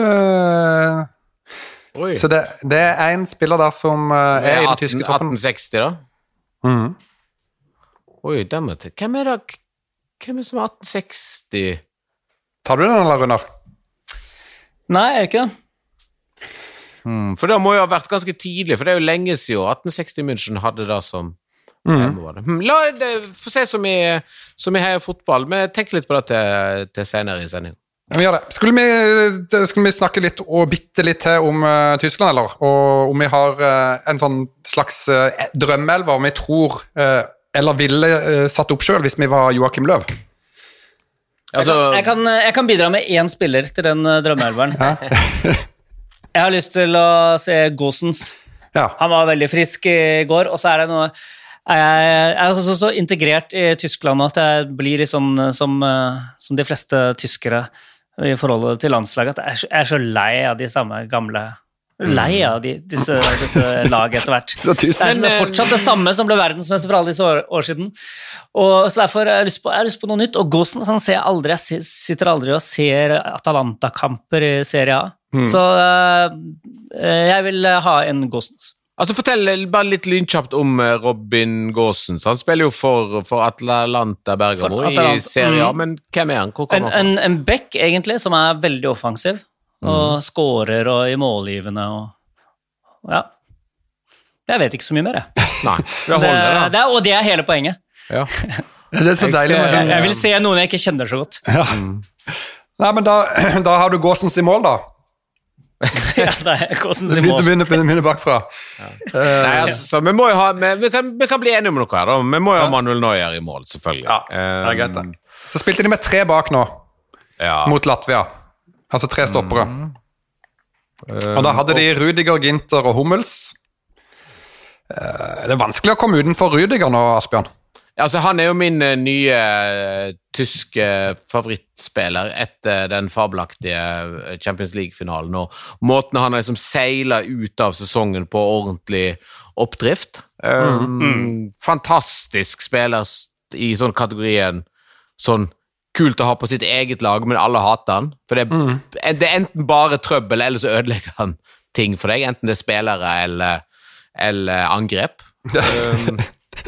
S5: Oi. Så det, det er en spiller der som uh, er, er i den tyske toppen.
S6: atten seksti da?
S5: Mm.
S6: Oi, dammit. Hvem er det? Hvem er det som er atten seksti?
S5: Tar du den, eller Runar?
S7: Nei, jeg er ikke det.
S6: Hmm, for det må jo ha vært ganske tidlig, for det er jo lenge siden atten seksti München hadde det som mm. hmm, La det få se som i, som i heier fotball, men tenk litt på det til, til senere i sending.
S5: Vi gjør det. Skulle vi, skulle vi snakke litt og bitte litt til om uh, Tyskland, eller? Og om vi har uh, en sånn slags uh, drømmeelver om vi tror, uh, eller ville uh, satt opp selv hvis vi var Joachim Löw?
S7: Altså, jeg, kan, jeg, kan, jeg kan bidra med én spiller til den uh, drømmeelveren. Jeg har lyst til å se Gosens.
S5: Ja.
S7: Han var veldig frisk i går, og så er det noe Jeg er også så integrert i Tyskland at jeg blir litt sånn som, som de fleste tyskere i forholdet til landslaget, at jeg er så lei av de samme gamle lei av de, disse, dette laget etter hvert. Det er, det er fortsatt det samme som ble verdensmester for alle disse år, år siden. Og så derfor har jeg lyst på, jeg har lyst på noe nytt, og Gossen han ser aldri, jeg sitter aldri og ser Atalanta-kamper i Serie A. Mm. Så uh, jeg vil ha en Gosens.
S6: Altså, fortell bare litt lynkjapt om Robin Gosens. Han spiller jo for, for Atalanta Bergamo for Atalanta. I Serie A, mm. men hvem er han? Hvor
S7: en, en, en back, egentlig, som er veldig offensiv, og mm. skårer og i målgivende, og ja. Jeg vet ikke så mye mer, jeg.
S6: Nei, det holder det,
S7: det er, og det er hele poenget.
S6: Ja.
S5: Det er så deilig.
S7: Jeg, jeg, jeg vil se noen jeg ikke kjenner så godt.
S5: Ja. Mm. Nei, men da, da har du Gosens i mål, da.
S7: Ja, det er Gosens i mål.
S5: Du begynner, begynner bakfra.
S6: Ja. Uh, Nei, altså, vi må jo ha, vi, vi, kan, vi kan bli enige om noe her, da. Vi må jo ha Manuel Neuer i mål, selvfølgelig.
S5: Ja, det er greit, det. Så spilte de med tre bak nå, ja. Mot Latvia. Altså tre stoppere. Mm. Uh, og da hadde de Rudiger, Ginter og Hummels. Uh, det er vanskelig å komme utenfor Rudiger nå, Asbjørn.
S6: Altså, han er jo min uh, nye uh, tyske favorittspiller etter den fabelaktige Champions League-finalen, og måten han har liksom seilet ut av sesongen på ordentlig oppdrift. Um, mm. Fantastisk spiller i sånn kategorien, sånn kult å ha på sitt eget lag, men alle hater han. For det, mm. det er enten bare trøbbel, eller så ødelegger han ting for deg, enten det er spillere eller, eller angrep. Um,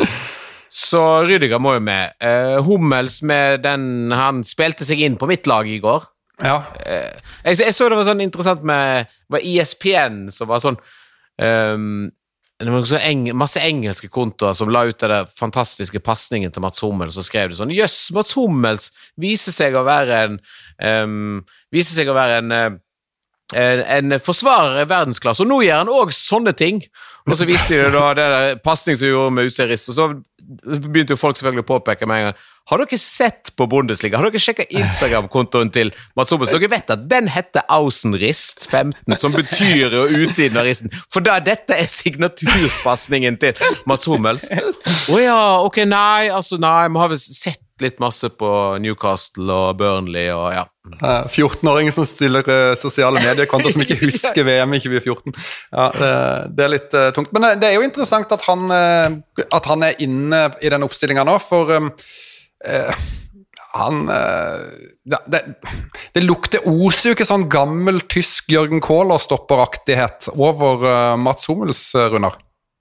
S6: Så Rudiger må jo med. Uh, Hummels med den, han spilte seg inn på mitt lag i går.
S5: Ja.
S6: Uh, jeg, jeg så det var sånn interessant med, var E S P N, som var sånn, um, det var så eng, masse engelske kontoer som la ut av det fantastiske passningen til Mats Hummels, og skrev det sånn, jøss, Mats Hummels viser seg å være en, um, viser seg å være en, uh, en, en forsvarer i verdensklasse, og nå gjør han også sånne ting. Og så viste de da det der passning som gjorde med utserist, og så begynte jo folk selvfølgelig å påpeke med en gang, har dere sett på Bundesliga? Har dere sjekket Instagram-kontoen til Mats Hummels? Dere vet at den heter Außenrist femten, som betyr jo utsiden av risten, for da dette er signaturpassningen til Mats Hummels. Åja, ok, nei, altså nei, vi har vel sett litt masse på Newcastle og Burnley og ja.
S5: fjorten-åringer som stiller uh, sosiale mediekonter som ikke husker V M i tjue fjorten. Ja, det, det er litt uh, tungt. Men uh, det er jo interessant at han, uh, at han er inne i den oppstillingen nå, for um, uh, han uh, det, det lukter oser jo ikke sånn gammel tysk Jørgen Kohler-stopperaktighet over uh, Mats Hummels, uh, Runar.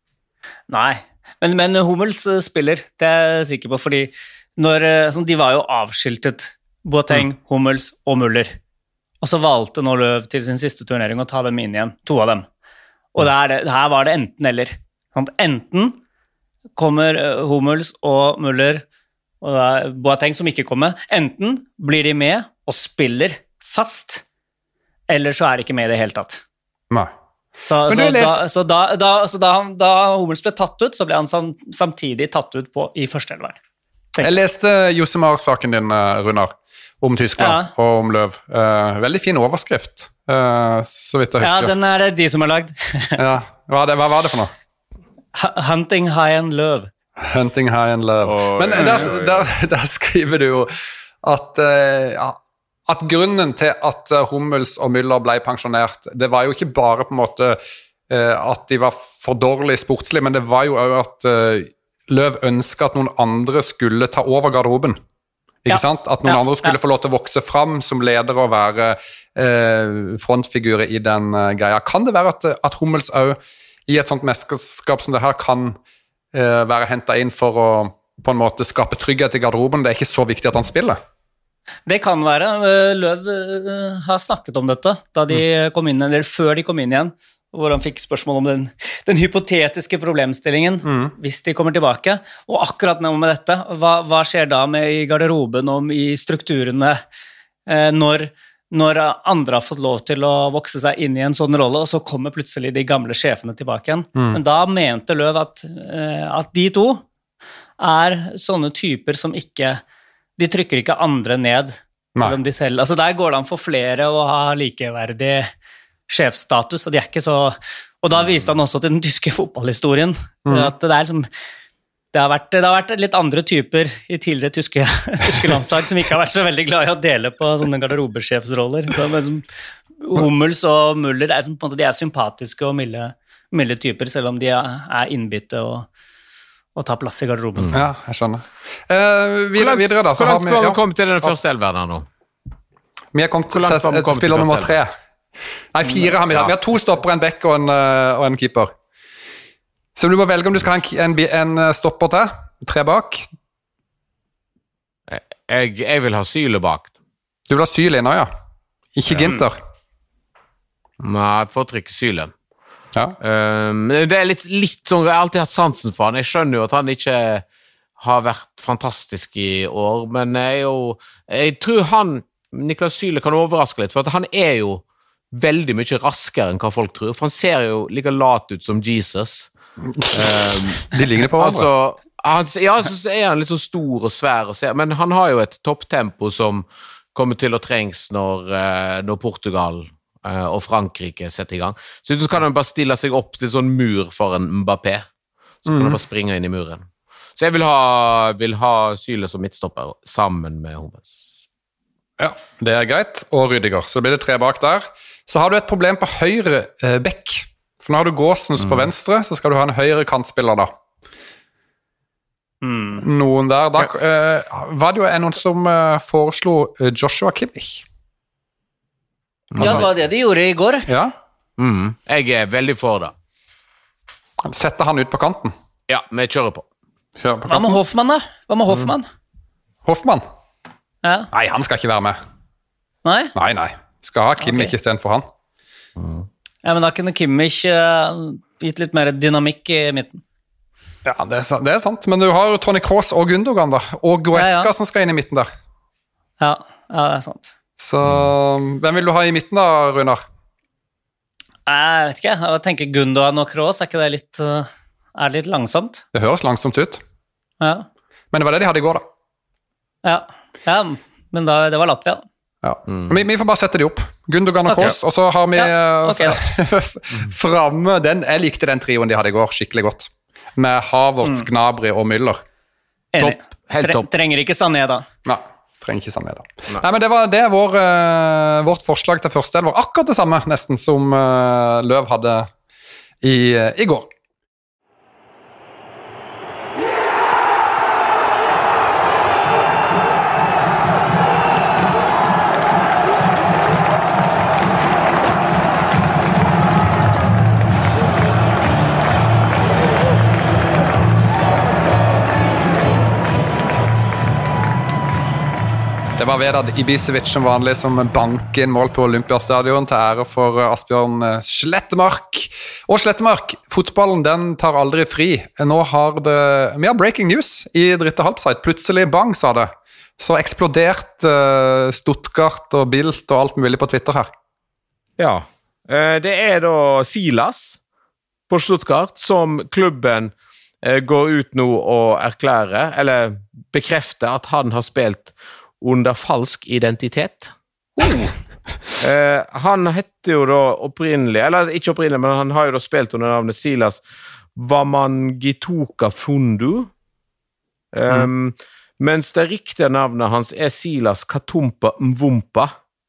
S7: Nei, men, men Hummels uh, spiller, det er jeg sikker på, fordi når, sånn, de var jo avskiltet, Boateng, mm. Hummels og Müller. Og så valgte nå Løv til sin siste turnering å ta dem inn igjen, to av dem. Og der, her var det enten eller. Sånn, enten kommer Hummels og Müller, og da, Boateng som ikke kommer, enten blir de med og spiller fast, eller så er de ikke med i det hele tatt.
S5: Nei.
S7: Så, så, da, så, da, da, så da, da Hummels ble tatt ut, så ble han sam, samtidig tatt ut på, i første elveren.
S5: Jeg leste Josemar-saken din, Runar, om Tyskland ja. Og om Løv. Uh, veldig fin overskrift, uh, så vidt jeg husker.
S7: Ja, den er det de som har lagd.
S5: Ja. Hva, det, hva var det for noe?
S7: Hunting High and Løv.
S5: Hunting High and Løv. Oh, Men uh, der, der, der skriver du jo at, uh, ja, at grunnen til at Hummels og Müller ble pensjonert, det var jo ikke bare på en måte uh, at de var for dårlig sportslig, men det var jo også at uh, Løv ønsket at noen andre skulle ta over garderoben. Ikke ja. Sant? At noen ja. Andre skulle ja. Få lov til å vokse fram som leder og være eh, frontfigurer i den uh, greia. Kan det være at, at Hummels også i et sånt mesterskap som det her kan eh, være hentet inn for å på en måte skape trygghet i garderoben? Det er ikke så viktig at han spiller.
S7: Det kan være. Løv uh, har snakket om dette da de mm. kom inn, eller før de kom inn igjen, hvor han fikk spørsmål om den, den hypotetiske problemstillingen, mm. hvis de kommer tilbake. Og akkurat nå med dette, hva, hva skjer da med i garderoben og i strukturene eh, når, når andre har fått lov til å vokse seg inn i en sånn rolle, og så kommer plutselig de gamle sjefene tilbake igjen. Mm. Men da mente Løv at, eh, at de to er sånne typer som ikke, de trykker ikke andre ned, selv om de selv, altså der går det an for flere å ha likeverdig sjefsstatus, og de er ikke så, og da viste han også til den tyske fotballhistorien, mm. at det er liksom, det har, vært, det har vært litt andre typer i tidligere tyske, tyske landslag som ikke har vært så veldig glad i å dele på sånne garderobesjefsroller. Så, liksom, Hummels og Müller er, på en måte, de er sympatiske og milde, milde typer, selv om de er innbitte og, og tar plass i garderoben.
S5: Mm. Ja, jeg skjønner. Eh, videre, videre da, så
S6: Hvordan
S5: har vi...
S6: Hvordan kom vi til den første elveren her nå?
S5: Vi har kommet til, til spiller nummer tre. Nei, fire har vi hatt. Vi har to stopper, en bekk og en, uh, og en keeper. Så du må velge om du skal ha en, en, en stopper til. Tre bak.
S6: Jeg, jeg vil ha Syle bak.
S5: Du vil ha Syle nå, ja. Ikke Ginter.
S6: Nei, jeg foretrekker Syle.
S5: Ja.
S6: Um, det er litt, litt sånn, jeg har alltid hatt sansen for han. Jeg skjønner jo at han ikke har vært fantastisk i år, men jeg, jo, jeg tror han, Niklas Syle, kan overraske litt, for at han er jo veldig mye raskere enn hva folk tror, for han ser jo like lat ut som Jesus. Um,
S5: De ligner på hverandre.
S6: Altså, han, ja, så er han litt så stor og svær, og ser, men han har jo et topptempo som kommer til å trengs når, når Portugal og Frankrike setter i gang. Så så kan han bare stille seg opp til sånn mur for en Mbappé. Så kan mm. han bare springe inn i muren. Så jeg vil ha, vil ha Syle som midtstopper sammen med Hummels.
S5: Ja, det er greit. Og Rüdiger. Så blir det tre bak der. Så har du et problem på høyre eh, bekk. For nå har du Gåsens mm. på venstre, så skal du ha en høyre kantspiller da. Mm. Noen der. Da eh, var det jo noen som eh, foreslo Joshua Kimmich.
S7: Ja, det var det de gjorde i går.
S5: Ja.
S6: Mm. Jeg er veldig for det.
S5: Setter han ut på kanten?
S6: Ja, vi kjører på.
S5: Kjører på
S7: Hva med Hoffmann da? Hva med Hoffmann?
S5: Mm. Hoffmann?
S7: Ja.
S5: Nei, han skal ikke være med.
S7: Nei?
S5: Nei, nei. Skal ha Kimmich okay. I stedet for han.
S6: Mm.
S7: Ja, men da kunne Kimmich uh, gitt litt mer dynamikk I midten.
S5: Ja, det er, det er sant. Men du har Toni Kroos og Gundogan da. Og Goetzka ja, ja. Som skal inn I midten der.
S7: Ja, ja, det er sant.
S5: Så hvem vil du ha I midten da, Runar?
S7: Jeg vet ikke, jeg tenker Gundogan og Kroos, er ikke det litt, er litt langsomt?
S5: Det høres langsomt ut.
S7: Ja.
S5: Men det var det de hadde I går da.
S7: Ja, ja men da, det var Latvia.
S5: Ja. Mm. Vi, vi får bare sette de opp. Gundogan og okay. Kroos, og så har vi ja, okay, fremme den, jeg likte den trioen de hadde I går skikkelig godt. Med Havertz, mm. Gnabry og Müller.
S7: Enig.
S5: Topp, helt topp.
S7: Trenger ikke Sané da.
S5: Nei. Trenger ikke Sané da. Nei. Nei, men det var det vår, uh, vårt forslag til første del var akkurat det samme nesten som uh, Løv hadde I, uh, I går. Det var Vedad Ibisevic som vanlig som banker inn mål på Olympiastadion til ære for Asbjørn Slettemark. Og Slettemark, fotballen den tar aldri fri. Nå har det, vi har breaking news I Dritte Halbside. Plutselig bang, sa det. Så eksplodert uh, Stuttgart og Bild og alt mulig på Twitter her.
S6: Ja, det er da Silas på Stuttgart som klubben går ut nå og erklærer, eller bekrefter at han har spilt under falsk identitet. Oh. eh, han heter jo da opprinnelig, eller ikke opprinnelig, men han har jo da spilt under navnet Silas Wamangituka Fundu. Um, mm. Mens det riktige navnet hans er Silas Katumpa Mvumpa.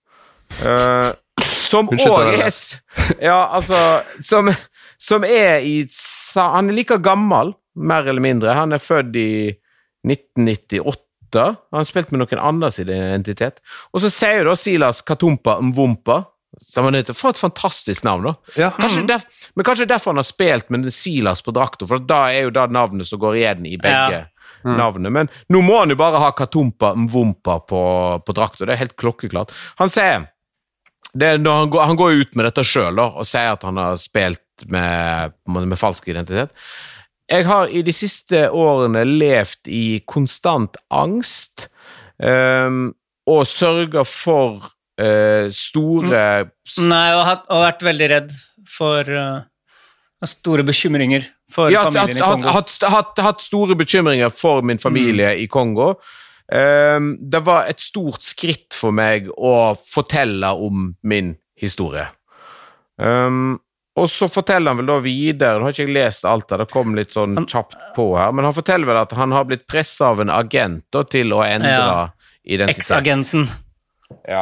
S6: Uh, som også er ja, altså som, som er I han er like gammel, mer eller mindre. Han er født I nitten nittiåtte. Han har spilt med noen andres identitet. Og så sier da Silas Katumpa Mvumpa, som han heter, for et fantastisk navn da. Ja. Kanskje derf, men kanskje derfor han har spilt med Silas på drakto, for da er jo da navnet som går igjen I begge ja. mm. navnene. Men nå må han jo bare ha Katumpa Mvumpa på, på drakto, det er helt klokkeklart. Han sier, det er når han, går, han går ut med dette selv da, og sier at han har spilt med, med falsk identitet. Jeg har I de siste årene levd I konstant angst um, og sørget for uh, store...
S7: Nei, og har vært veldig redd for uh, store bekymringer for ja, familien I Kongo.
S6: Hatt, hatt, hatt store bekymringer for min familie mm. I Kongo. Um, det var et stort skritt for meg å fortelle om min historie. Um, Og så forteller han vel da videre, nå har ikke jeg lest alt det, det kom litt sånn kjapt på her, men han forteller vel at han har blitt presset av en agent da, til å endre ja. Identitet.
S7: Ex-agenten.
S6: Ja.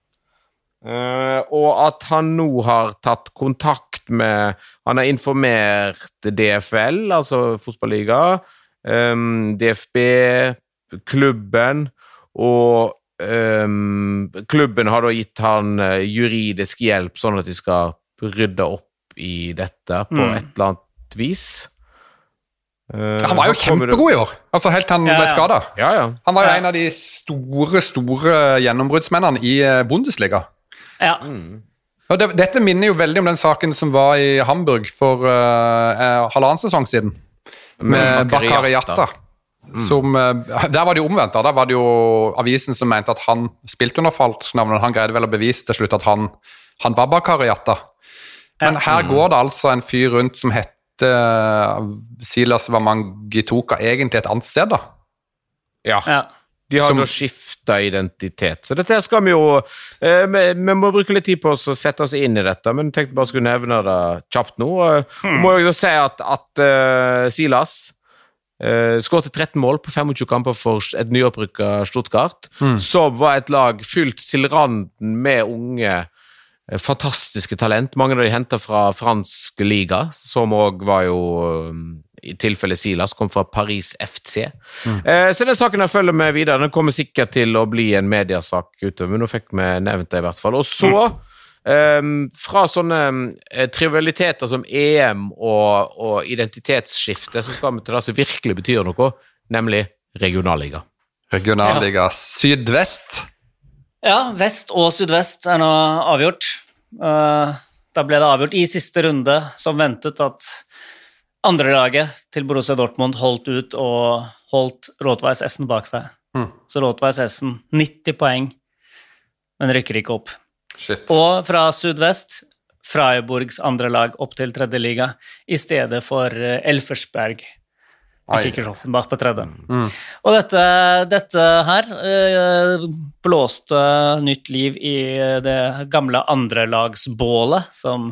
S6: Uh, og at han nå har tatt kontakt med, han har informert D F L, altså fotballliga, um, D F B, klubben, og um, klubben har da gitt han uh, juridisk hjelp, sånn at de skal rydde opp i dette på mm. et eller annet vis. Uh,
S5: han var jo kjempegod i år, altså helt til han ja, ble skadet.
S6: Ja, ja.
S5: Han var jo
S6: ja.
S5: en av de store, store gjennombruddsmennene i Bundesliga.
S7: Ja.
S5: Mm. Og det, dette minner jo veldig om den saken som var i Hamburg for uh, halvannen sesong siden, med Bakary Jatta. Mm. Som, der var det jo omvendt, der var det jo avisen som mente at han spilte under falsknavn, og han greide vel å bevise til slutt at han, han var Bakary Jatta. Men her mm. går det altså en fyr rundt som heter uh, Silas Wamangituka, egentlig et annet sted da.
S6: Ja, ja. De har som, da skiftet identitet, så dette skal vi jo, uh, vi, vi må bruke litt tid på oss å sette oss inn i dette, men jeg tenkte bare skulle nevne det kjapt nå. Uh, mm. Må jeg jo si at, at uh, Silas Uh, skåret tretten mål på tjuefem kamper for et nyopprykket Stuttgart, mm. som var et lag fylt til randen med unge, uh, fantastiske talent. Mange av de hentet fra fransk liga, som også var jo, um, i tilfelle Silas, kom fra Paris F C. Mm. Uh, så den saken jeg følger med videre, den kommer sikkert til å bli en mediasak ute, men nå fikk vi nevnt det i hvert fall. Og så mm. Um, fra sånne uh, trivialiteter som E M og, og identitetsskifte, så skal vi til det som virkelig betyr noe, nemlig regionalliga.
S5: Regionalliga ja. Sydvest?
S7: Ja, vest og sydvest er nå avgjort. Uh, da ble det avgjort i siste runde, som ventet at andre laget til Borussia Dortmund holdt ut og holdt Rot-Weiss Essen bak seg. Mm. Så Rot-Weiss Essen, nitti poeng, men rykker ikke opp.
S5: Shit.
S7: Og fra sydvest, Freiburgs andre lag opp til tredje liga, i stedet for Elfersberg, ikke Kirchhoffenbach på tredje. Mm. Og dette, dette her eh, blåste nytt liv i det gamle andrelagsbålet, som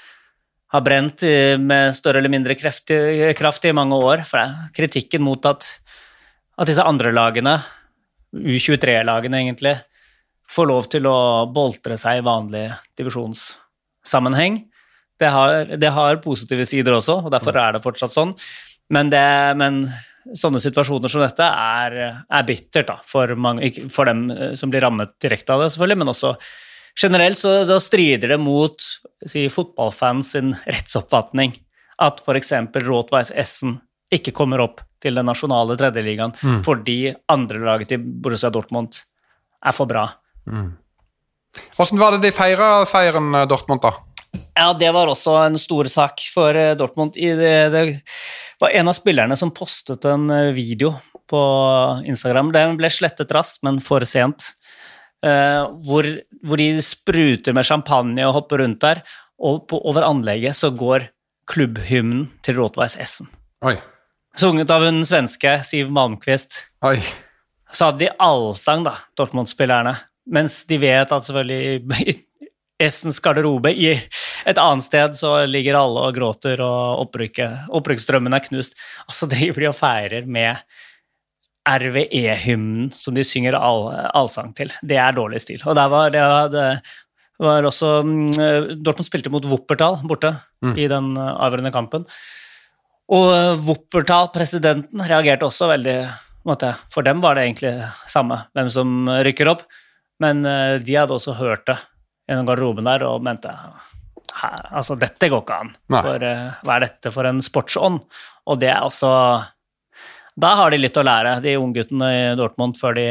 S7: har brent med større eller mindre kraft i, kraft i mange år, for det er kritikken mot at, at disse andre lagene, U tjuetre-lagene egentlig, får lov til å boltre seg i vanlig divisjonssammenheng. Det har, det har positive sider også, og derfor er det fortsatt sånn. Men, det, men sånne situasjoner som dette er, er bittert da, for, mange, for dem som blir rammet direkte av det, selvfølgelig, men også generelt så, så strider det mot si, fotballfans sin rettsoppfatning at for eksempel Rot-Weiss Essen ikke kommer opp til den nasjonale tredjeligaen mm. fordi andre laget til Borussia Dortmund er for bra.
S5: Mm. Hvordan var det de feiret seieren Dortmund da?
S7: Ja, det var også en stor sak for Dortmund. Det, det var en av spillerne som postet en video på Instagram. Den ble slettet raskt, men for sent. Hvor, hvor de spruter med champagne og hopper rundt der, og på, over anlegget så går klubbhymnen til Rot-Weiss Essen.
S5: Oi.
S7: Sunget av en svenske, Siv Malmqvist.
S5: Oi.
S7: Så hadde de allsang da, Dortmund-spillerne. Mens de vet at selvfølgelig i Essens garderobe i et annet sted så ligger alle og gråter og opprykksdrømmen er knust. Og så driver de og feirer med R V E-hymnen som de synger all, allsang til. Det er dårlig stil. Og der var det, det var også Dortmund spilte mot Wuppertal borte mm. i den avgjørende kampen. Og Wuppertal, presidenten, reagerte også veldig, måtte, for dem var det egentlig samme, hvem som rykker opp. Men de hadde også hørt det gjennom garderoben der, og mente, altså dette går ikke an. For, hva er dette for en sportsånd? Og det er også, da har de litt å lære, de ungguttene i Dortmund, før de,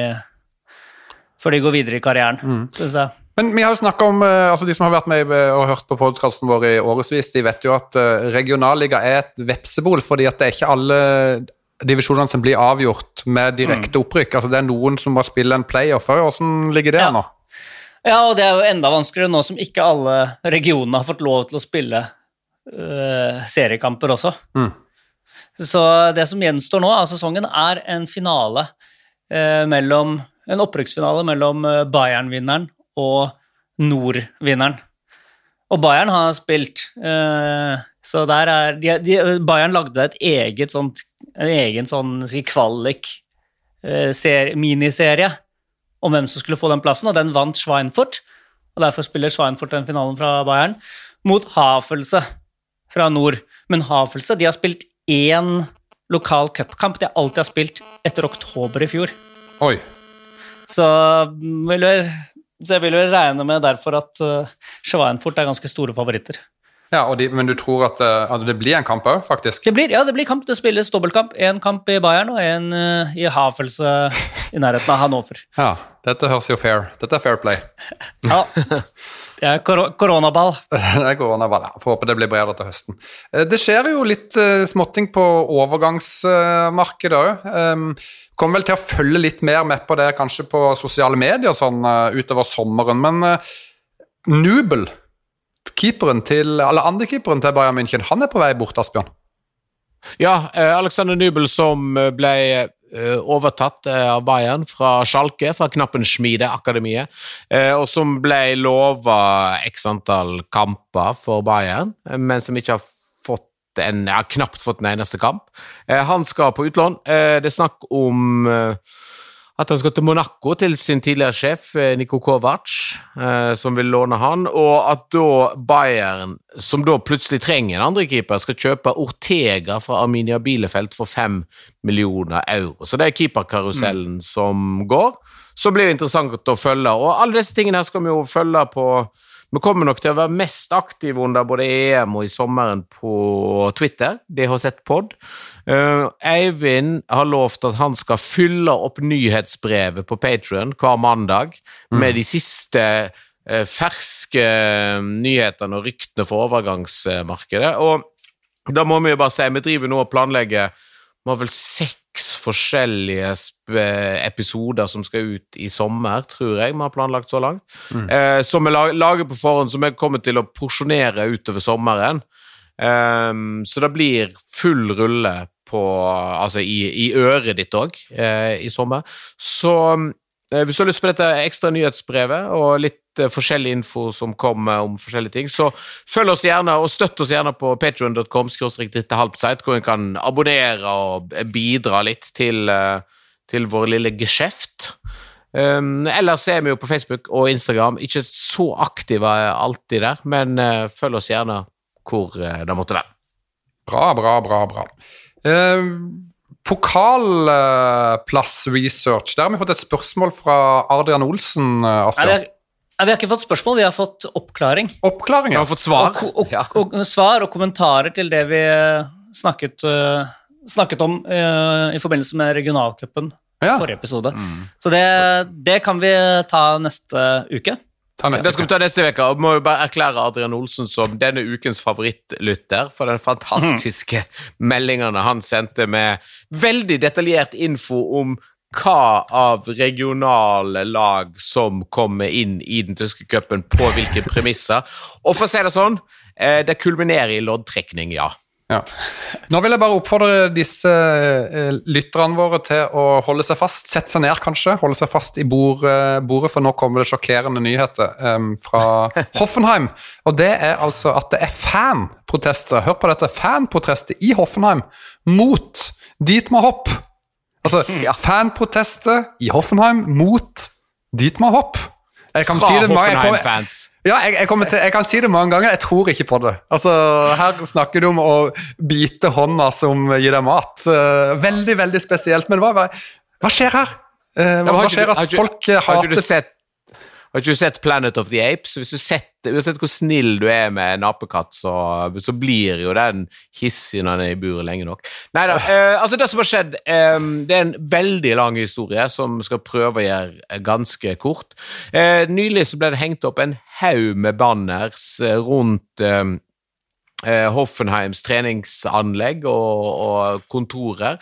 S7: før de går videre i karrieren, mm. synes jeg.
S5: Men vi har jo snakket om, altså de som har vært med og hørt på podcasten vår i årevis, de vet jo at regionalliga er et vepsebol, fordi at det er ikke alle divisjonene som blir avgjort med direkte opprykk. Altså det er noen som må spille en playoff. Hvordan ligger det
S7: ja.
S5: nå?
S7: Ja, og det er jo enda vanskeligere nå som ikke alle regionene har fått lov til å spille uh, seriekamper også. Mm. Så det som gjenstår nå av sesongen er en finale uh, mellom, en opprykksfinale mellom Bayern-vinneren og Nord-vinneren. Og Bayern har spilt, uh, så der er, de, de, Bayern lagde et eget sånt, en egen sånn, si, kvalik uh, ser, miniserie om hvem som skulle få den plassen, og den vant Schweinfurt, og derfor spiller Schweinfurt den finalen fra Bayern, mot Havelse fra Nord. Men Havelse, de har spilt én lokal cupkamp, de har alltid har spilt etter oktober i fjor.
S5: Oi.
S7: Så, vil jeg, så jeg vil jo regne med derfor at uh, Schweinfurt er ganske store favoritter.
S5: Ja, og de, Men du tror at, at det blir en kamp også, faktisk?
S7: Det blir, ja, det blir kamp. Det spilles dobbeltkamp. En kamp i Bayern og en uh, i Havelse i nærheten av Hannover.
S5: Ja, dette høres jo fair. Dette er fair play.
S7: Ja, det er kor- koronaball.
S5: Det er koronaball, ja. Får håpe det blir bredere til høsten. Det skjer jo litt uh, småtting på overgangsmarkedet også. Um, kommer vel til å følge litt mer med på det, kanskje på sosiale medier sånn uh, utover sommeren, men uh, Nubel, keeperen til, eller andre keeperen til Bayern München, han er på vei bort, Asbjørn.
S6: Ja, uh, Alexander Nubel som ble uh, overtatt uh, av Bayern fra Schalke, fra Knappenschmiede-akademiet, uh, og som ble lovet x antall kamper for Bayern, uh, men som ikke har fått en, ja, knapt fått en eneste kamp. Uh, han skal på utlån. Uh, det er snakk om uh, at han skal til Monaco til sin tidligere sjef, Niko Kovac, eh, som vil låne han, og at da Bayern, som da plutselig trenger en andre keeper, skal kjøpe Ortega fra Arminia Bielefeld for fem millioner euro. Så det er keeperkarusellen mm. som går. Så blir det interessant å følge, og alle disse tingene her skal vi jo følge på. Vi kommer nok til å være mest aktive under både E M og i sommeren på Twitter, D H Z Pod. Uh, Eivind har lovt at han skal fylle opp nyhetsbrevet på Patreon hver mandag mm. med de siste uh, ferske nyhetene og ryktene for overgangsmarkedet. Og da må vi jo bare si, vi driver nå og planlegger, vi har vel seks forskjellige episoder som skal ut i sommer, tror jeg vi har planlagt så langt, mm. eh, som vi lager på forhånd, som vi kommer til å porsjonere utover sommeren. Um, så det blir full rulle på, altså i, i øret ditt også, eh, i sommer. Så eh, hvis du har lyst på dette ekstra nyhetsbrevet, og litt eh, forskjellig info som kommer om forskjellige ting, så følg oss gjerne, og støtt oss gjerne på patreon dot com skråstrek dritte halbzeit, hvor en kan abonnere og bidra litt til, eh, til vår lille geskjeft. Um, ellers er vi jo på Facebook og Instagram, ikke så aktive alltid der, men eh, følg oss gjerne hvor det måtte være.
S5: Bra, bra, bra, bra. Eh, Pokalplass-research, der har vi fått et spørsmål fra Adrian Olsen, Asbjørn.
S7: Nei, vi, har, vi har ikke fått spørsmål, vi har fått oppklaring.
S5: Oppklaring, ja.
S6: Vi har fått svar.
S7: Og, og,
S6: ja.
S7: og, og, svar og kommentarer til det vi snakket, uh, snakket om uh, i forbindelse med regionalcupen ja. forrige episode. Mm. Så det, det kan vi ta neste uke.
S6: Det skal vi ta neste veka, og må jo bare erklære Adrian Olsen som denne ukens favorittlytter for den fantastiske meldingene han sendte med veldig detaljert info om hva av regionale lag som kommer inn i den tyske cupen på hvilke premisser. Og for å si det sånn, det kulminerer i loddtrekning, ja.
S5: Ja. Nå vil jeg bare oppfordre disse eh, lytterne våre til å holde seg fast, sette seg ned kanskje, holde seg fast i bord, eh, bordet, for nå kommer det sjokkerende nyheter eh, fra Hoffenheim, og det er altså at det er fanprotester, hør på dette, fanprotester i Hoffenheim mot Dietmar Hopp, altså ja. fanprotester i Hoffenheim mot Dietmar Hopp. Jeg kan
S6: fra
S5: si det mange,
S6: Hoffenheim-fans.
S5: Ja, jeg, jeg, til, jeg kan si det mange ganger, jeg tror ikke på det. Altså, her snakker du om å bite hånda som gir deg mat. Uh, veldig, veldig spesielt, men hva, hva, hva skjer her? Uh, hva, hva skjer at folk hater...
S6: Har ikke du sett, har ikke du sett Planet of the Apes? Hvis du sett, uansett hvor snill du er med en apekatt, så, så blir jo den hissig når den er i buret lenge nok. Neida, uh, altså det som har skjedd, um, det er en veldig lang historie som skal prøve å gjøre ganske kort. Uh, nylig så ble det hengt opp en haug med banners rundt um, uh, Hoffenheims treningsanlegg og, og kontorer,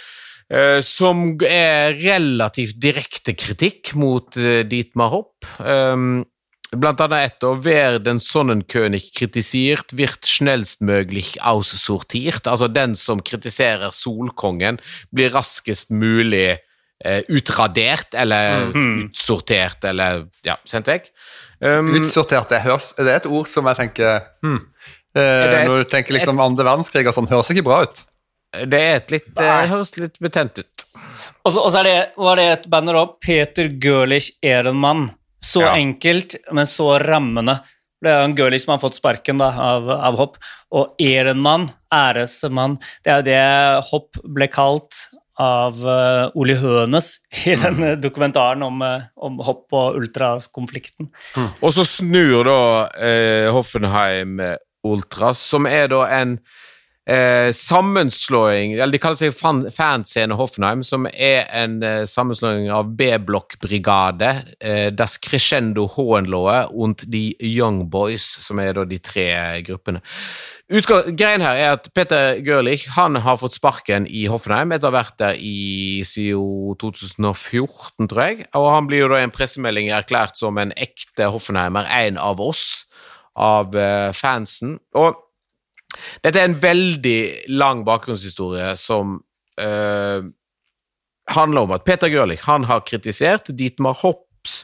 S6: Uh, som er relativt direkte kritikk mot uh, Dietmar Hopp. Um, blant annet etter «Wer den Sonnenkönig kritisiert, wird schnellstmöglich aussortiert». Altså den som kritiserer solkongen blir raskest mulig uh, utradert, eller mm-hmm. utsortert, eller ja, sendt vekk. Um,
S5: utsortert, det, høres, det er et ord som jeg tenker, hmm, uh, et, når du tenker liksom et, andre verdenskrig og sånn, høres ikke bra ut.
S6: Det er et litt, det høres litt betent ut.
S7: Og så, og så er det, var det et banner opp, Peter Görlich Ehrenmann. Så ja. enkelt, men så rammende. Det er jo en Görlich som har fått sparken da, av, av Hopp. Og Ehrenmann, æresmann, det er jo det Hopp ble kalt av uh, Oli Hoeneß i den uh, dokumentaren om, uh, om hopp- og ultraskonflikten.
S6: Mm. Og så snur da eh, Hoffenheim Ultras, som er da en eh, sammenslåing, eller de kaller seg fan, fanscene Hoffenheim, som er en eh, sammenslåing av B-block-brigade, eh, Das Crescendo Hohenlohe und die Young Boys, som er da de tre gruppene. Utgang, greien her er at Peter Görlich, han har fått sparken i Hoffenheim etter å ha vært der i siden to tusen og fjorten, tror jeg, og han blir jo da i en pressemelding erklært som en ekte Hoffenheimer, en av oss, av uh, fansen, og dette er en veldig lang bakgrunnshistorie som uh, handler om at Peter Görlich, han har kritisert Dietmar Hopps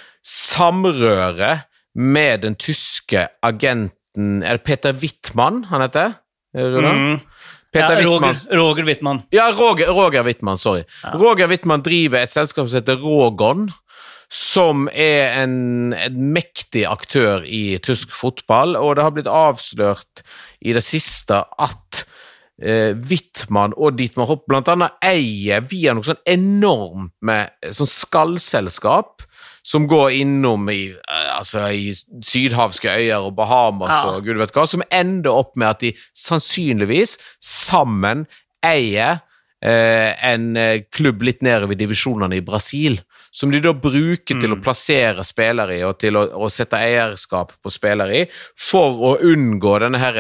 S6: samrøre med den tyske agenten, er det Peter Wittmann han heter? Er det da?
S7: Mm.
S6: Peter
S7: ja,
S6: Wittmann.
S7: Roger, Roger Wittmann.
S6: Ja, Roger, Roger Wittmann, sorry. Ja. Roger Wittmann driver et selskap som heter Rogon, som er en, en mektig aktør i tysk fotball, og det har blitt avslørt i det siste at eh, Wittmann og Dietmar Hopp blant annet eier via noe sånn enormt med sånn skallselskap som går innom i, altså, i sydhavske øyer og Bahamas ja. og gud vet hva, som ender opp med at de sannsynligvis sammen eier eh, en klubb litt nede ved divisjonene i Brasil, som de da bruker til å plassere spillere i, og til å, å sette eierskap på spillere i, for å unngå denne her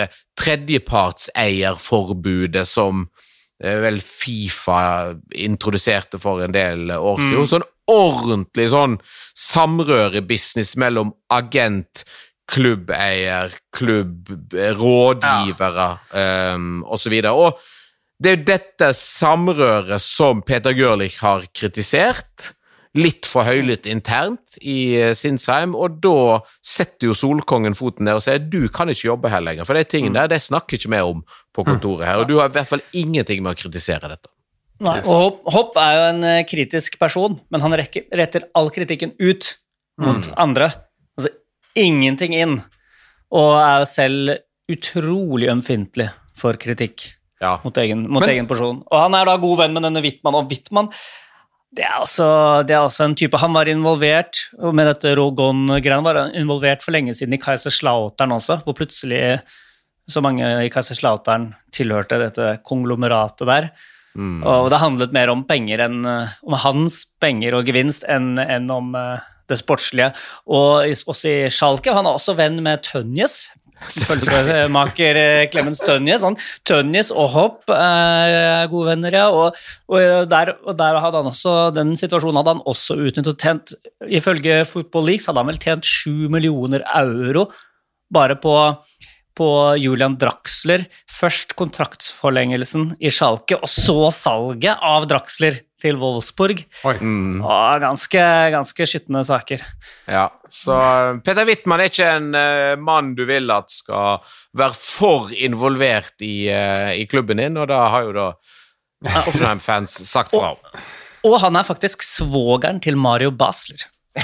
S6: tredjepartseierforbudet som eh, vel FIFA introduserte for en del år siden. Mm. Sånn ordentlig sånn samrørebusiness mellom agent, klubbeier, klubb, rådgivere, ja. um, og så videre. Og det er jo dette samrøret som Peter Görlich har kritisert, litt for høylytt internt i Sinsheim, og da setter jo Solkongen foten der og sier, du kan ikke jobbe her lenger, for de tingene der, det snakker ikke mer om på kontoret her, og du har i hvert fall ingenting med å kritisere dette.
S7: Nei, og Hopp, Hopp er jo en kritisk person, men han rekker, retter all kritikken ut mot mm. andre, altså ingenting inn, og er jo selv utrolig ømfintlig for kritikk ja. mot, egen, mot men, egen person. Og han er da god venn med denne Wittmann, og Wittmann Det er, også, det er også en type, han var involvert, og med dette Rogon-greien var involvert for lenge siden i Kaiserslautern også, hvor plutselig så mange i Kaiserslautern tilhørte dette konglomeratet der, mm. og det handlet mer om penger enn, om hans penger og gevinst enn, enn om det sportslige, og også i Schalke, han er også venn med Tønjes, følelsesmaker Clemens Tønjes, han, Tønjes og Hopp er gode venner, ja, og, og, der, og der hadde han også, den situasjonen hadde han også utnyttet og tjent, ifølge Football Leagues hadde han vel tjent sju millioner euro bare på, på Julian Draxler, først kontraktsforlengelsen i Schalke, og så salget av Draxler til Wolfsburg. Mm. Og ganske, ganske skyttende saker.
S6: Ja, så Peter Wittmann er ikke en uh, mann du vil at skal være for involvert i, uh, i klubben din, og da har jo da Hoffenheim-fans sagt fra.
S7: Og, og han er faktisk svågeren til Mario Basler.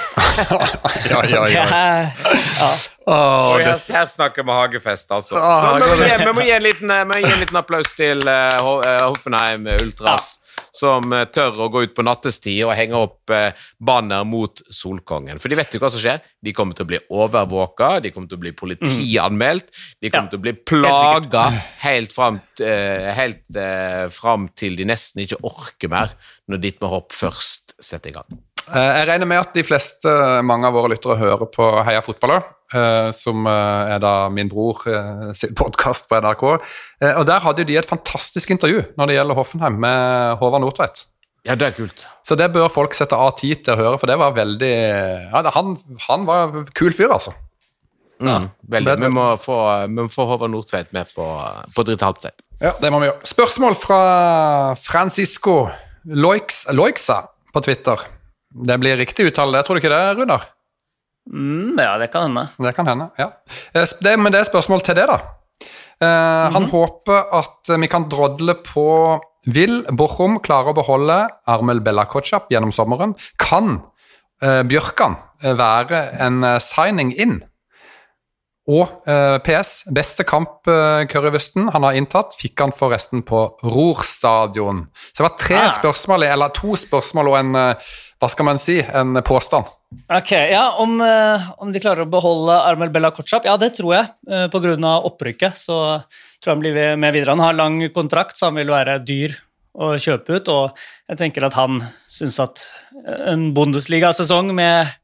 S6: ja, ja, ja. Er, ja. Oh, her, her snakker vi hagefest, altså. Oh, så vi må, gi, vi må gi en liten, må gi en liten applaus til uh, Hoffenheim Ultras, ja. som uh, tør å gå ut på nattestid og henge opp uh, banner mot Solkongen. For de vet jo hva som skjer. De kommer til å bli overvåket, de kommer til å bli politianmeldt, de kommer ja. til å bli plaget helt frem, uh, helt, uh, frem til de nesten ikke orker mer når Dietmar Hopp først setter i gang.
S5: Jeg regner med at de fleste, mange av våre lyttere hører på Heia Fotballer, som er da min bror sin podcast på N R K, og der hadde de et fantastisk intervju når det gjelder Hoffenheim med Håvard Nordtveit.
S6: Ja, det er kult.
S5: Så det bør folk sette av tid til å høre, for det var veldig, ja, han, han var kul fyr, altså.
S6: Ja, mm, veldig. Vi må få, vi må få Håvard Nordtveit med på, på dritt halvtid.
S5: Ja, det må vi gjøre. Spørsmål fra Francisco Loix, Loixa på Twitter. Det blir riktig uttale, det tror du ikke det, Runar?
S7: Mm, ja, det kan hende.
S5: Det kan hende, ja. Det, men det er spørsmål til det da. Uh, mm-hmm. Han håper at vi kan drodle på vil Bochum klare å beholde Armel Bella-Kotschap gjennom sommeren? Kan uh, Bjørkan være en signing inn? Og eh, P S, beste kamp eh, Curryvusten han har inntatt, fikk han forresten på Rorstadion. Så det var tre ah. spørsmål, eller to spørsmål og en, eh, hva skal man si, en påstand.
S7: Ok, ja, om, eh, om de klarer å beholde Armel Bella Kotschap, ja, det tror jeg. Eh, på grunn av opprykket, så tror jeg han blir med videre. Han har lang kontrakt, så han vil være dyr å kjøpe ut, og jeg tenker at han synes at en Bundesliga-sesong med,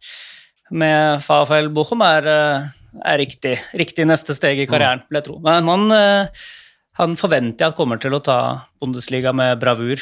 S7: med VfL Bochum er... Eh, er riktig, riktig neste steg i karrieren, vil jeg tro. Men han, han forventer jeg at kommer til å ta Bundesliga med bravur.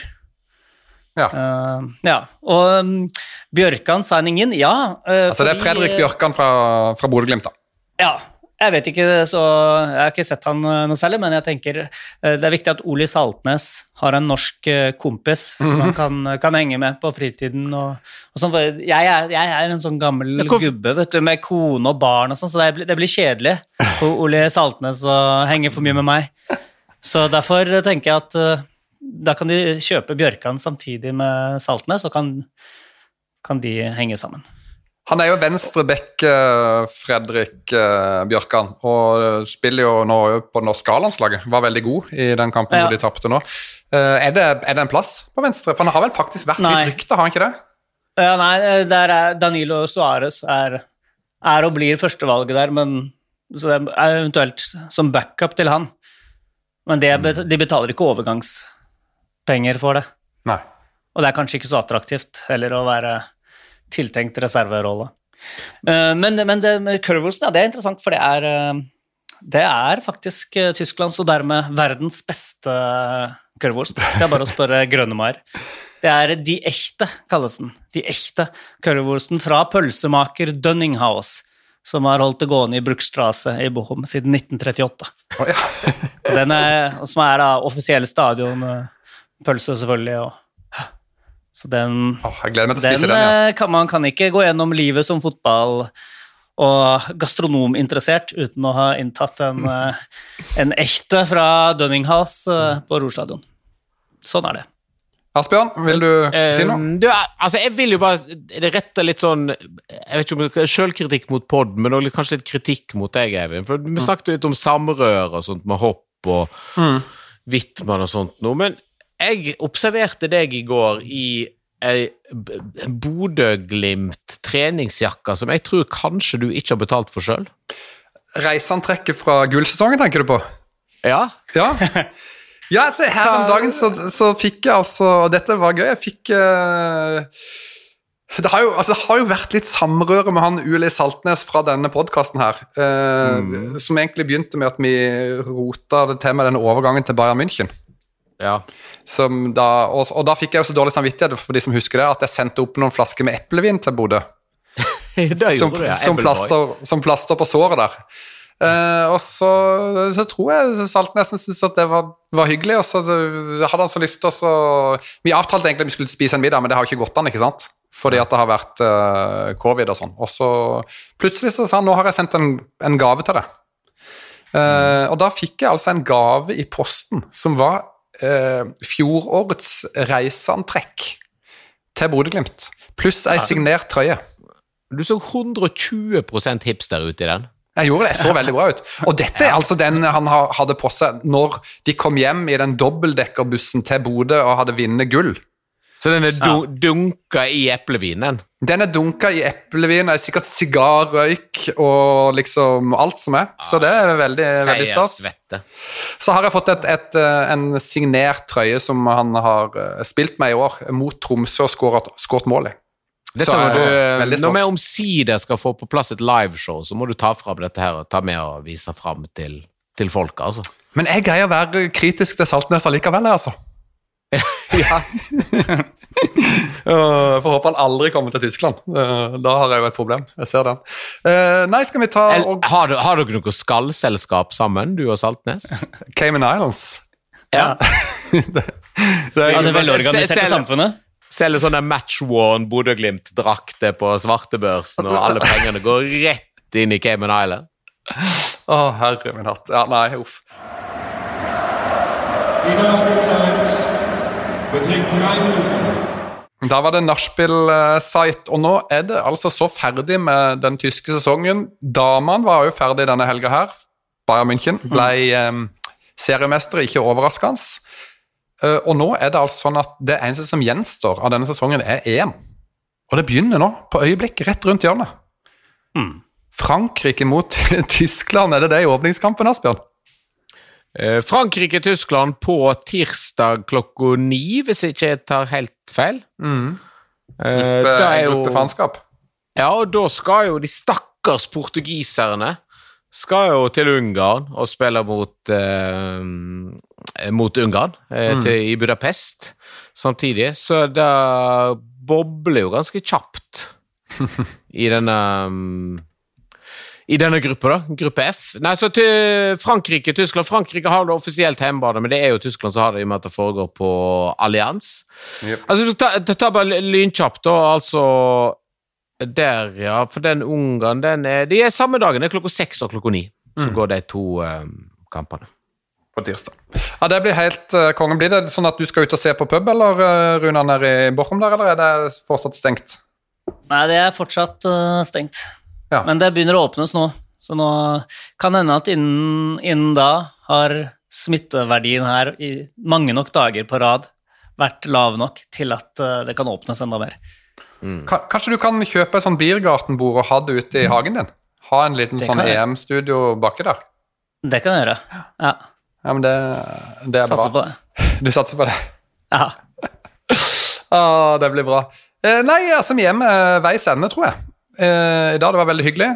S5: Ja.
S7: Uh, ja. Og um, Bjørkan-signingen, ja. Uh,
S5: altså fordi, det er Fredrik Bjørkan fra, fra Bodø-Glimt, da.
S7: Ja, jeg vet ikke, så jeg har ikke sett han noe særlig, men jeg tenker uh, det er viktig at Oli Saltnes har en norsk uh, kompis mm-hmm. som han kan, kan henge med på fritiden. Og, og sånn, jeg, er, jeg er en sånn gammel Hvorf... gubbe, vet du, med kone og barn og sånn, så det blir, det blir kjedelig for Oli Saltnes å henge for mye med meg. Så derfor tenker jeg at uh, da kan de kjøpe Bjørkan samtidig med Saltnes, og kan, kan de henge sammen.
S5: Han er jo venstre bekk, Fredrik Bjørkan, og spiller jo nå på det norske A-landslaget. Var veldig god i den kampen ja. hvor de tappte nå. Er det, er det en plass på venstre? For han har vel faktisk vært nei. litt rykte, har han ikke det?
S7: Ja, nei, der er Danilo Suárez er, er og blir førstevalget der, men så det er eventuelt som backup til han. Men det, de betaler ikke overgangspenger for det.
S5: Nei.
S7: Og det er kanskje ikke så attraktivt heller å være tiltenkt reserverolle. Men, men det med curvewursten, ja, det er interessant, for det er, det er faktisk Tysklands og dermed verdens beste curvewurst. Det er bare å spørre Grønnemeier. Det er de ekte, kalles den. De ekte curvewursten fra pølsemaker Dönninghaus, som har holdt det gående i Bruckstrasse i Bochum siden nitten trettiåtte. Oh, ja. Den er, som er da offisielle stadion, pølse selvfølgelig, og så den,
S5: oh, jeg gleder meg til å spise den, den ja.
S7: kan, man kan ikke gå gjennom livet som fotball og gastronominteressert uten å ha inntatt en, en ekte fra Dönninghaus på Rorstadion. Sånn er det.
S5: Asbjørn, vil du si noe?
S6: Um, du, altså, jeg vil jo bare rette litt sånn, jeg vet ikke om det er selvkritikk mot podden, men også kanskje litt kritikk mot deg, Eivind. For vi snakket litt om samrør og sånt med hopp og mm. Wittmann og sånt noe, men jeg observerte deg i går i en Bodø-Glimt treningsjakka som jeg tror kanskje du ikke har betalt for selv.
S5: Reiseantrekket fra gullsesongen, tenker du på?
S6: Ja.
S5: Ja, ja så her om dagen så, så fikk jeg altså, dette var gøy, jeg fikk uh, det, har jo, altså, det har jo vært litt samrøre med han Uli Saltnes fra denne podcasten her, uh, mm. som egentlig begynte med at vi rota det til med den overgangen til Bayern München.
S6: Ja.
S5: Som da, og, og da fikk jeg jo så dårlig samvittighet for de som husker det, at jeg sendte opp noen flasker med eplevin til Bodø. som,
S6: det, ja.
S5: som, plaster, som plaster på såret der. Uh, og så, så tror jeg Saltnesen syntes at det var, var hyggelig, og så hadde han så lyst til å så, vi avtalte egentlig at vi skulle spise en middag, men det har jo ikke gått an, ikke sant? Fordi at det har vært uh, covid og sånn. Og så plutselig så sa han, nå har jeg sendt en, en gave til deg. Uh, og da fikk jeg altså en gave i posten som var Uh, fjorårets reiseantrekk til Bodø-Glimt, pluss ei signert trøye.
S6: Du så hundre og tjue prosent hipster ut i den.
S5: Jeg gjorde det, jeg så veldig bra ut. Og dette er altså den han hadde på seg når de kom hjem i den dobbeltdekkerbussen til Bodø og hadde vunnet gull.
S6: Så den er dun- dunka i eplevinen?
S5: Den er dunka i eplevin, er sikkert sigarrøyk og liksom alt som er. Så det er veldig, veldig stas. Så har jeg fått et, et, en signert trøye som han har spilt med i år, mot Tromsø og skåret, skåret mål i.
S6: Dette må du, når vi omsider skal få på plass et liveshow, så må du ta frem dette her og ta med og vise frem til, til folk, altså.
S5: Men jeg greier å være kritisk til Saltnes allikevel, altså. Ja. Jeg får håpe han aldri kommer til Tyskland. Da har jeg jo et problem. Jeg ser den. Nei, skal vi ta og...
S6: har, du, har dere noe skallselskap sammen, du og Saltnes?
S5: Cayman Islands.
S6: Ja.
S5: det, det er,
S7: ja, det er velorganisert i samfunnet.
S6: Selger sånne match-worn Bodø-Glimt-drakter på svartebørsen, og alle pengene går rett inn i Cayman Island.
S5: Å, oh, herre min hatt. Ja, nei, uff. Da var det nachspiel-site, og nå er det altså så ferdig med den tyske sesongen. Damene var jo ferdig denne helga her. Bayern München ble um, seriemester, ikke overraskende. Uh, og nå er det altså sånn at det eneste som gjenstår av denne sesongen er E M. Og det begynner nå, på øyeblikk, rett rundt hjørnet. Mm. Frankrike mot Tyskland, er det det i åpningskampen, Asbjørn?
S6: Frankrike-Tyskland på tirsdag klokka ni, hvis jeg ikke tar helt feil.
S5: Mm. Gruppe, uh, jo, gruppefanskap.
S6: Ja, og da skal jo de stakkars portugiserne skal jo til Ungarn og spille mot, uh, mot Ungarn uh, mm. til, i Budapest samtidig. Så det bobler jo ganske kjapt i denne... Um, I denne gruppa da, gruppe F. Nei, så til Frankrike, Tyskland. Frankrike har det offisielt hjemmebane, men det er jo Tyskland som har det i og med at det foregår på Allianz. Yep. Altså, det tar bare lynkjapt da, altså der, ja, for den Ungarn, den er, de er samme dagen, det er klokka seks og klokka ni, så mm. går de to um, kampene.
S5: På tirsdag. Ja, det blir helt uh, kongen. Blir det sånn at du skal ut og se på pub, eller uh, Runar nede i Bochum der, eller er det fortsatt stengt?
S7: Nei, det er fortsatt uh, stengt. Ja. Men det begynner å åpnes nå, så nå kan hende at innen, innen da har smitteverdien her i mange nok dager på rad vært lav nok til at det kan åpnes enda mer.
S5: Mm. Kanskje du kan kjøpe et sånn Biergartenbord og ha det ute i hagen din? Ha en liten sånn E M-studio baki der?
S7: Det kan jeg gjøre, ja.
S5: Ja, men det, det er
S7: satser
S5: bra.
S7: På det.
S5: Du satser på det?
S7: Ja.
S5: ah, det blir bra. Eh, nei, altså vi er med veis ende, tror jeg. I dag det var veldig hyggelig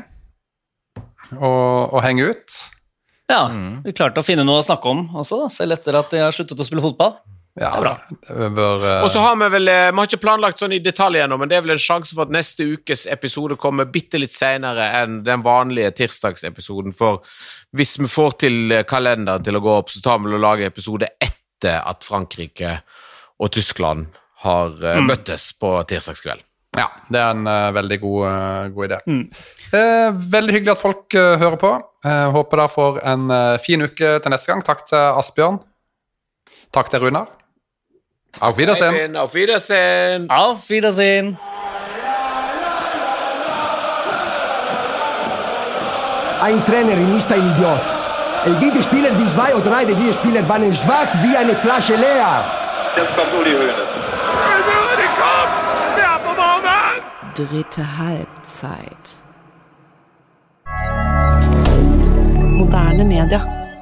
S5: å, å henge ut.
S7: Ja, vi klarte å finne noe å snakke om også, da, selv etter at jeg har sluttet å spille fotball.
S5: Ja,
S7: det er bra.
S5: Det bør, uh...
S6: Og så har vi vel, vi har ikke planlagt sånn i detalj ennå, men det er vel en sjanse for at neste ukes episode kommer bitte litt senere enn den vanlige tirsdagsepisoden, for hvis vi får til kalenderen til å gå opp, så tar vi og lager episode etter at Frankrike og Tyskland har uh, mm. møttes på tirsdagskveld.
S5: Ja, det er en uh, veldig god, uh, god idé. Mm. Eh, veldig hyggelig at folk uh, hører på. Eh, håper dere får en uh, fin uke til neste gang. Takk til Asbjørn. Takk til Runar. Auf Wiedersehen.
S6: Auf Wiedersehen.
S7: Auf Wiedersehen.
S2: Ein Trainer ist ein Idiot. Es gibt Spieler wie zwei oder drei, die Spieler waren schwach wie eine Flasche leer.
S3: Jetzt kommt Uli Hoeneß.
S4: Dritte Halbzeit. Moderne media.